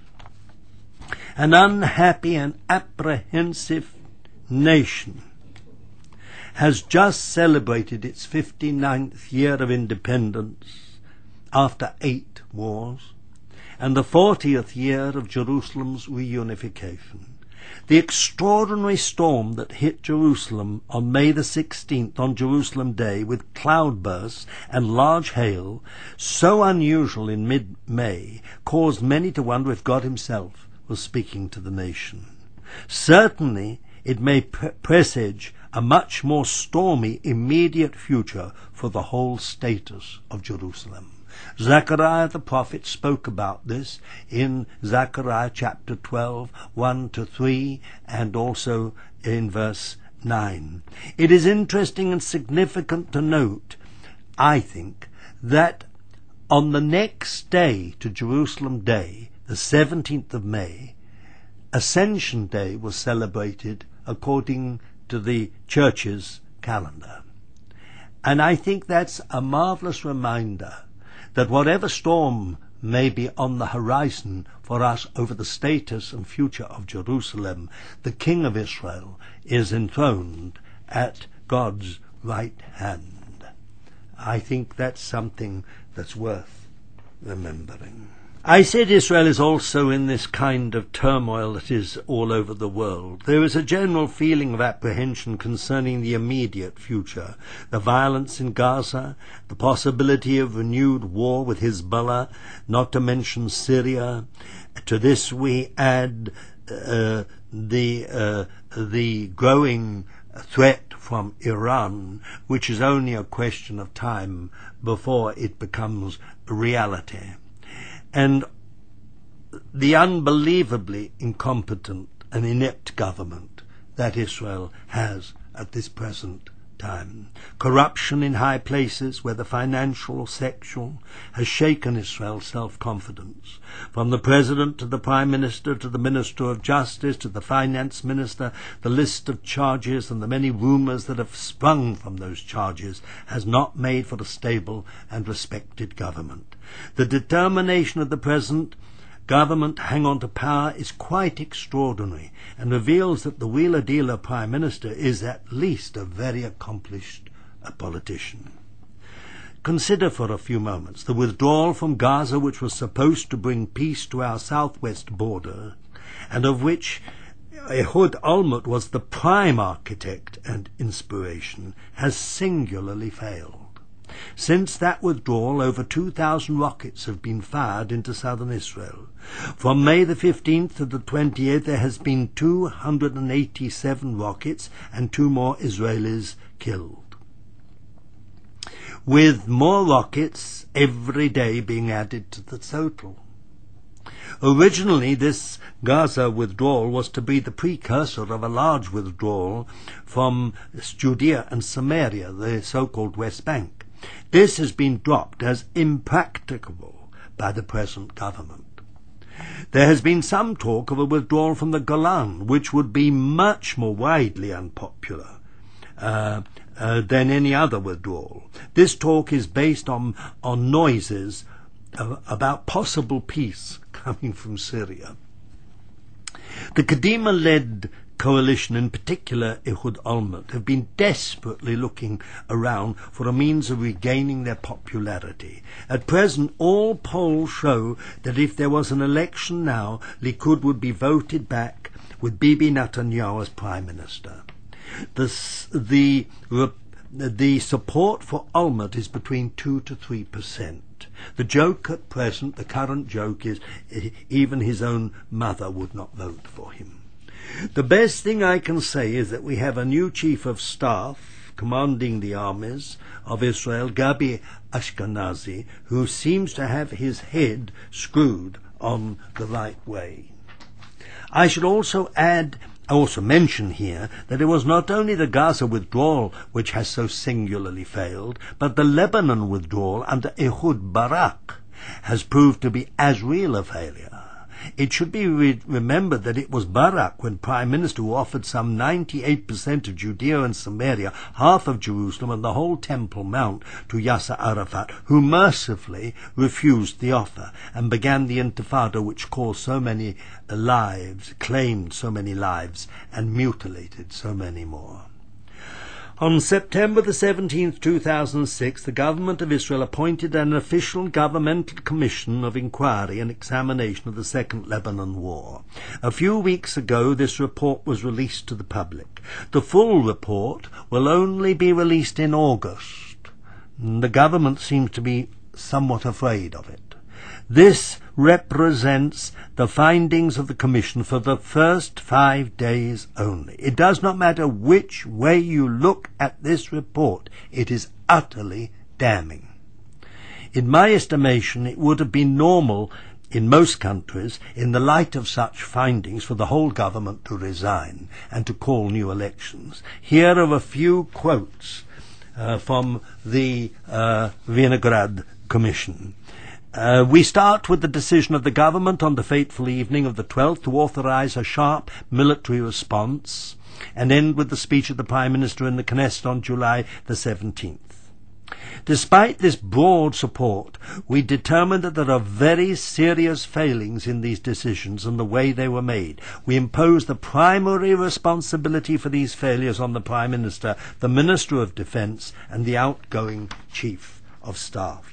An unhappy and apprehensive nation has just celebrated its fifty-ninth year of independence after eight wars, and the fortieth year of Jerusalem's reunification. The extraordinary storm that hit Jerusalem on May the sixteenth, on Jerusalem Day, with cloudbursts and large hail, so unusual in mid-May, caused many to wonder if God Himself was speaking to the nation. Certainly, it may pre- presage a much more stormy immediate future for the whole status of Jerusalem. Zechariah the prophet spoke about this in Zechariah chapter twelve, one to three, and also in verse nine. It is interesting and significant to note, I think, that on the next day to Jerusalem Day, the seventeenth of May, Ascension Day was celebrated according to the church's calendar. And I think that's a marvelous reminder that whatever storm may be on the horizon for us over the status and future of Jerusalem, the King of Israel is enthroned at God's right hand. I think that's something that's worth remembering. I said Israel is also in this kind of turmoil that is all over the world. There is a general feeling of apprehension concerning the immediate future. The violence in Gaza, the possibility of renewed war with Hezbollah, not to mention Syria. To this we add uh, the uh, the growing threat from Iran, which is only a question of time before it becomes reality. And the unbelievably incompetent and inept government that Israel has at this present time. Corruption in high places, whether financial or sexual, has shaken Israel's self-confidence. From the President to the Prime Minister to the Minister of Justice to the Finance Minister, the list of charges and the many rumours that have sprung from those charges has not made for a stable and respected government. The determination of the present government to hang on to power is quite extraordinary and reveals that the wheeler-dealer Prime Minister is at least a very accomplished uh, politician. Consider for a few moments the withdrawal from Gaza, which was supposed to bring peace to our southwest border, and of which Ehud Olmert was the prime architect and inspiration, has singularly failed. Since that withdrawal, over two thousand rockets have been fired into southern Israel. From May the fifteenth to the twentieth, there has been two hundred eighty-seven rockets and two more Israelis killed, with more rockets every day being added to the total. Originally, this Gaza withdrawal was to be the precursor of a large withdrawal from Judea and Samaria, the so-called West Bank. This has been dropped as impracticable by the present government. There has been some talk of a withdrawal from the Golan, which would be much more widely unpopular uh, uh, than any other withdrawal. This talk is based on, on noises uh, about possible peace coming from Syria. The Kadima-led coalition, in particular Ehud Olmert, have been desperately looking around for a means of regaining their popularity. At present, all polls show that if there was an election now, Likud would be voted back with Bibi Netanyahu as Prime Minister. The, the, the support for Olmert is between two to three percent. The joke at present, the current joke, is even his own mother would not vote for him. The best thing I can say is that we have a new chief of staff commanding the armies of Israel, Gabi Ashkenazi, who seems to have his head screwed on the right way. I should also add, also mention here, that it was not only the Gaza withdrawal which has so singularly failed, but the Lebanon withdrawal under Ehud Barak has proved to be as real a failure. It should be re- remembered that it was Barak, when Prime Minister, who offered some ninety-eight percent of Judea and Samaria, half of Jerusalem and the whole Temple Mount to Yasser Arafat, who mercifully refused the offer and began the Intifada, which caused so many lives, claimed so many lives, and mutilated so many more. On September the seventeenth, two thousand six, the government of Israel appointed an official governmental commission of inquiry and examination of the Second Lebanon War. A few weeks ago, this report was released to the public. The full report will only be released in August. The government seems to be somewhat afraid of it. This represents the findings of the Commission for the first five days only. It does not matter which way you look at this report, it is utterly damning. In my estimation, it would have been normal in most countries, in the light of such findings, for the whole government to resign and to call new elections. Here are a few quotes uh, from the uh, Vinograd Commission. Uh, we start with the decision of the government on the fateful evening of the twelfth to authorize a sharp military response, and end with the speech of the Prime Minister in the Knesset on July the seventeenth. Despite this broad support, we determined that there are very serious failings in these decisions and the way they were made. We impose the primary responsibility for these failures on the Prime Minister, the Minister of Defense, and the outgoing Chief of Staff.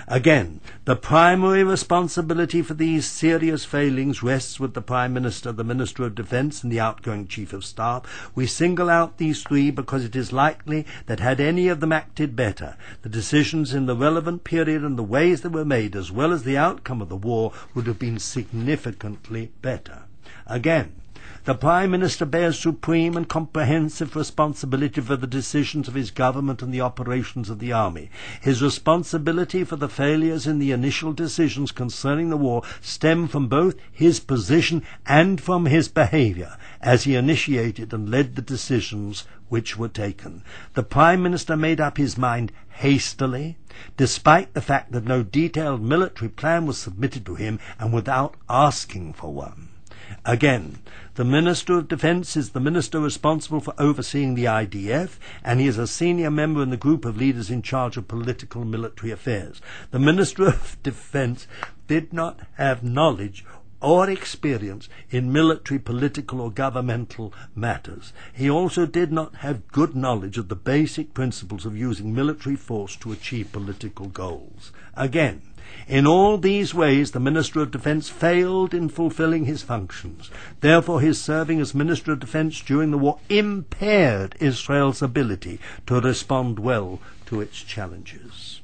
Again, the primary responsibility for these serious failings rests with the Prime Minister, the Minister of Defence, and the outgoing Chief of Staff. We single out these three because it is likely that had any of them acted better, the decisions in the relevant period and the ways they were made, as well as the outcome of the war, would have been significantly better. Again, the Prime Minister bears supreme and comprehensive responsibility for the decisions of his government and the operations of the army. His responsibility for the failures in the initial decisions concerning the war stem from both his position and from his behaviour, as he initiated and led the decisions which were taken. The Prime Minister made up his mind hastily, despite the fact that no detailed military plan was submitted to him, and without asking for one. Again, the Minister of Defence is the minister responsible for overseeing the I D F, and he is a senior member in the group of leaders in charge of political and military affairs. The Minister of Defence did not have knowledge or experience in military, political, or governmental matters. He also did not have good knowledge of the basic principles of using military force to achieve political goals. Again, in all these ways, the Minister of Defence failed in fulfilling his functions. Therefore, his serving as Minister of Defence during the war impaired Israel's ability to respond well to its challenges.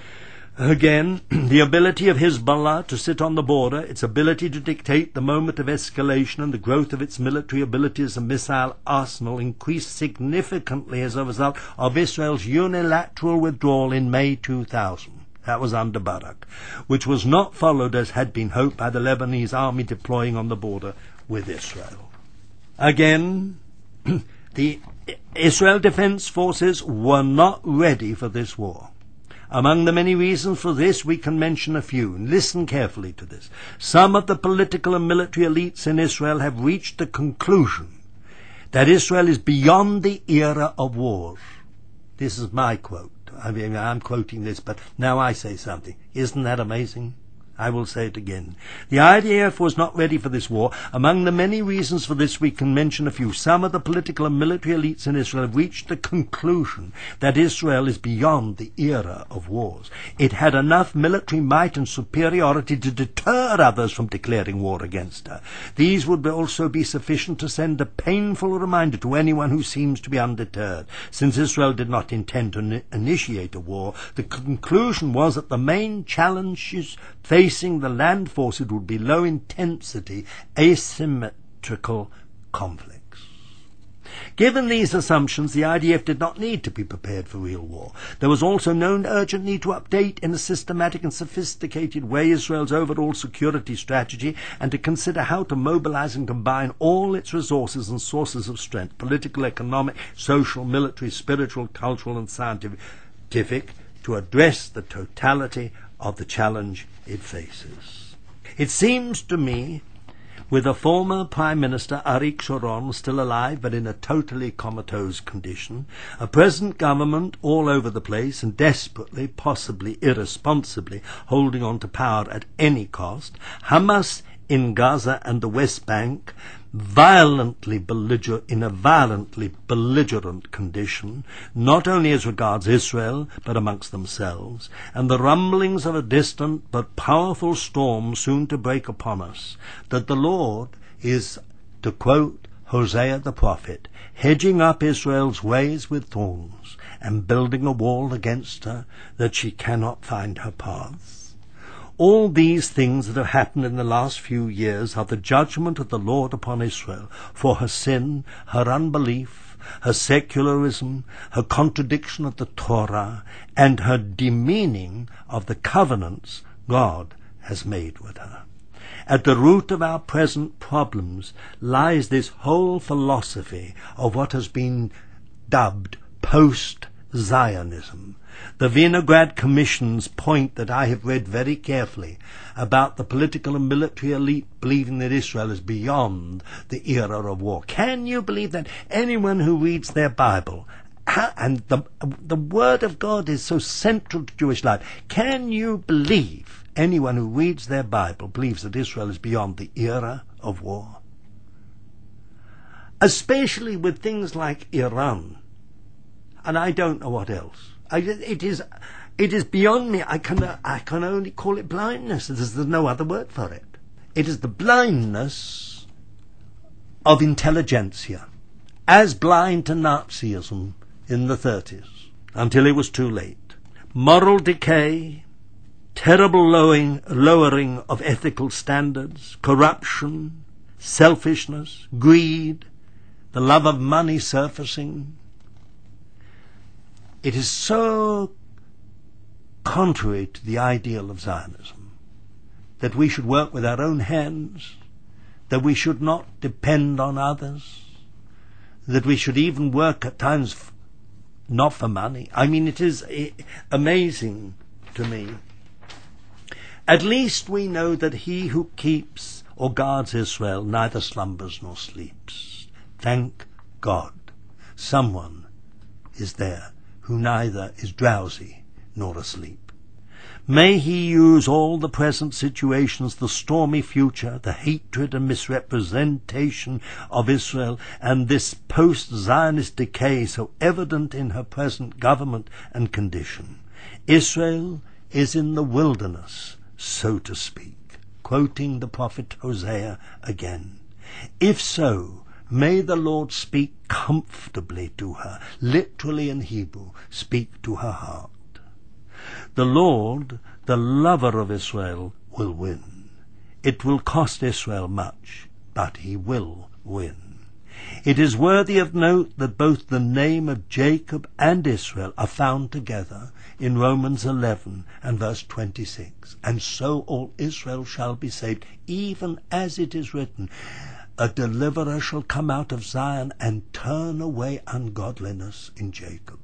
Again, the ability of Hezbollah to sit on the border, its ability to dictate the moment of escalation, and the growth of its military abilities and missile arsenal increased significantly as a result of Israel's unilateral withdrawal in May two thousand. That was under Barak, which was not followed, as had been hoped, by the Lebanese army deploying on the border with Israel. Again, the Israel Defense Forces were not ready for this war. Among the many reasons for this, we can mention a few. Listen carefully to this. Some of the political and military elites in Israel have reached the conclusion that Israel is beyond the era of wars. This is my quote. I mean, I'm quoting this, but now I say something. Isn't that amazing? I will say it again. The I D F was not ready for this war. Among the many reasons for this, we can mention a few. Some of the political and military elites in Israel have reached the conclusion that Israel is beyond the era of wars. It had enough military might and superiority to deter others from declaring war against her. These would also be sufficient to send a painful reminder to anyone who seems to be undeterred. Since Israel did not intend to initiate a war, the conclusion was that the main challenges facing the land forces would be low-intensity, asymmetrical conflicts. Given these assumptions, the I D F did not need to be prepared for real war. There was also no urgent need to update in a systematic and sophisticated way Israel's overall security strategy and to consider how to mobilize and combine all its resources and sources of strength, political, economic, social, military, spiritual, cultural, and scientific, to address the totality of the challenge it faces. It seems to me, with the former Prime Minister Arik Sharon still alive but in a totally comatose condition, a present government all over the place and desperately, possibly irresponsibly, holding on to power at any cost, Hamas in Gaza and the West Bank, violently belliger- in a violently belligerent condition, not only as regards Israel, but amongst themselves, and the rumblings of a distant but powerful storm soon to break upon us, that the Lord is, to quote Hosea the prophet, hedging up Israel's ways with thorns, and building a wall against her, that she cannot find her paths. All these things that have happened in the last few years are the judgment of the Lord upon Israel for her sin, her unbelief, her secularism, her contradiction of the Torah, and her demeaning of the covenants God has made with her. At the root of our present problems lies this whole philosophy of what has been dubbed post-Zionism. The Vinograd Commission's point that I have read very carefully about the political and military elite believing that Israel is beyond the era of war. Can you believe that? Anyone who reads their Bible, and the, the Word of God is so central to Jewish life, can you believe anyone who reads their Bible believes that Israel is beyond the era of war? Especially with things like Iran, and I don't know what else. It is It is beyond me. I can, I can only call it blindness. There's no other word for it. It is the blindness of intelligentsia, as blind to Nazism in the thirties, until it was too late. Moral decay, terrible lowering, lowering of ethical standards, corruption, selfishness, greed, the love of money surfacing. It is so contrary to the ideal of Zionism that we should work with our own hands, that we should not depend on others, that we should even work at times f- not for money. I mean, it is uh, amazing to me. At least we know that he who keeps or guards Israel neither slumbers nor sleeps. Thank God. Someone is there who neither is drowsy nor asleep. May he use all the present situations, the stormy future, the hatred and misrepresentation of Israel, and this post-Zionist decay so evident in her present government and condition. Israel is in the wilderness, so to speak, quoting the prophet Hosea again. If so, may the Lord speak comfortably to her, literally in Hebrew, speak to her heart. The Lord, the lover of Israel, will win. It will cost Israel much, but he will win. It is worthy of note that both the name of Jacob and Israel are found together in Romans eleven and verse twenty-six. And so all Israel shall be saved, even as it is written, a deliverer shall come out of Zion and turn away ungodliness in Jacob.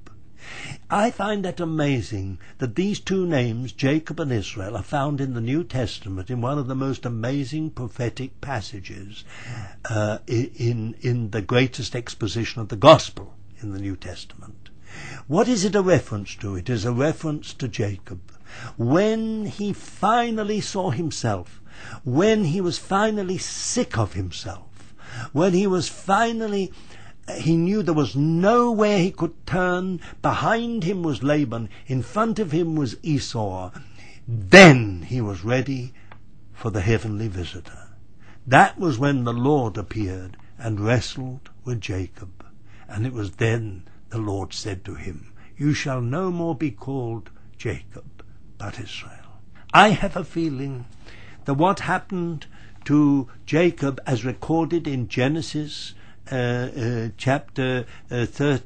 I find that amazing that these two names, Jacob and Israel, are found in the New Testament in one of the most amazing prophetic passages uh, in, in the greatest exposition of the gospel in the New Testament. What is it a reference to? It is a reference to Jacob. When he finally saw himself, when he was finally sick of himself, when he was finally he knew there was nowhere he could turn. Behind him was Laban. In front of him was Esau. Then he was ready for the heavenly visitor. That was when the Lord appeared and wrestled with Jacob. And it was then the Lord said to him, you shall no more be called Jacob, but Israel. I have a feeling that what happened to Jacob, as recorded in Genesis Uh, uh, chapter uh,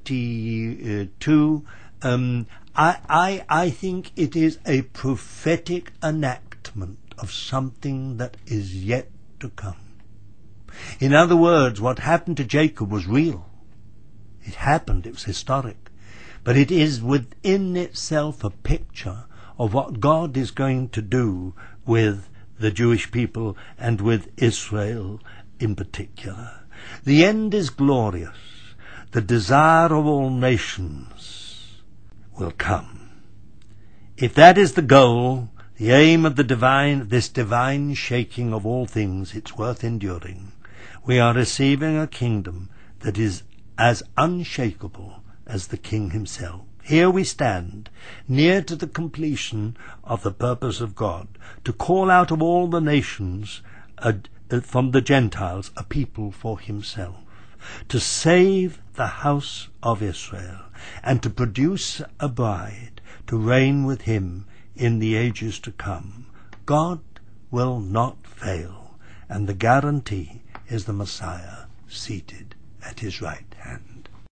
thirty-two, um, I, I, I think it is a prophetic enactment of something that is yet to come. In other words, what happened to Jacob was real. It happened, it was historic. But it is within itself a picture of what God is going to do with the Jewish people and with Israel in particular. The end is glorious. The desire of all nations will come. If that is the goal, the aim of the divine, this divine shaking of all things, it's worth enduring. We are receiving a kingdom that is as unshakable as the King himself. Here we stand, near to the completion of the purpose of God, to call out of all the nations a from the Gentiles a people for himself, to save the house of Israel, and to produce a bride to reign with him in the ages to come. God will not fail, and the guarantee is the Messiah seated at his right hand.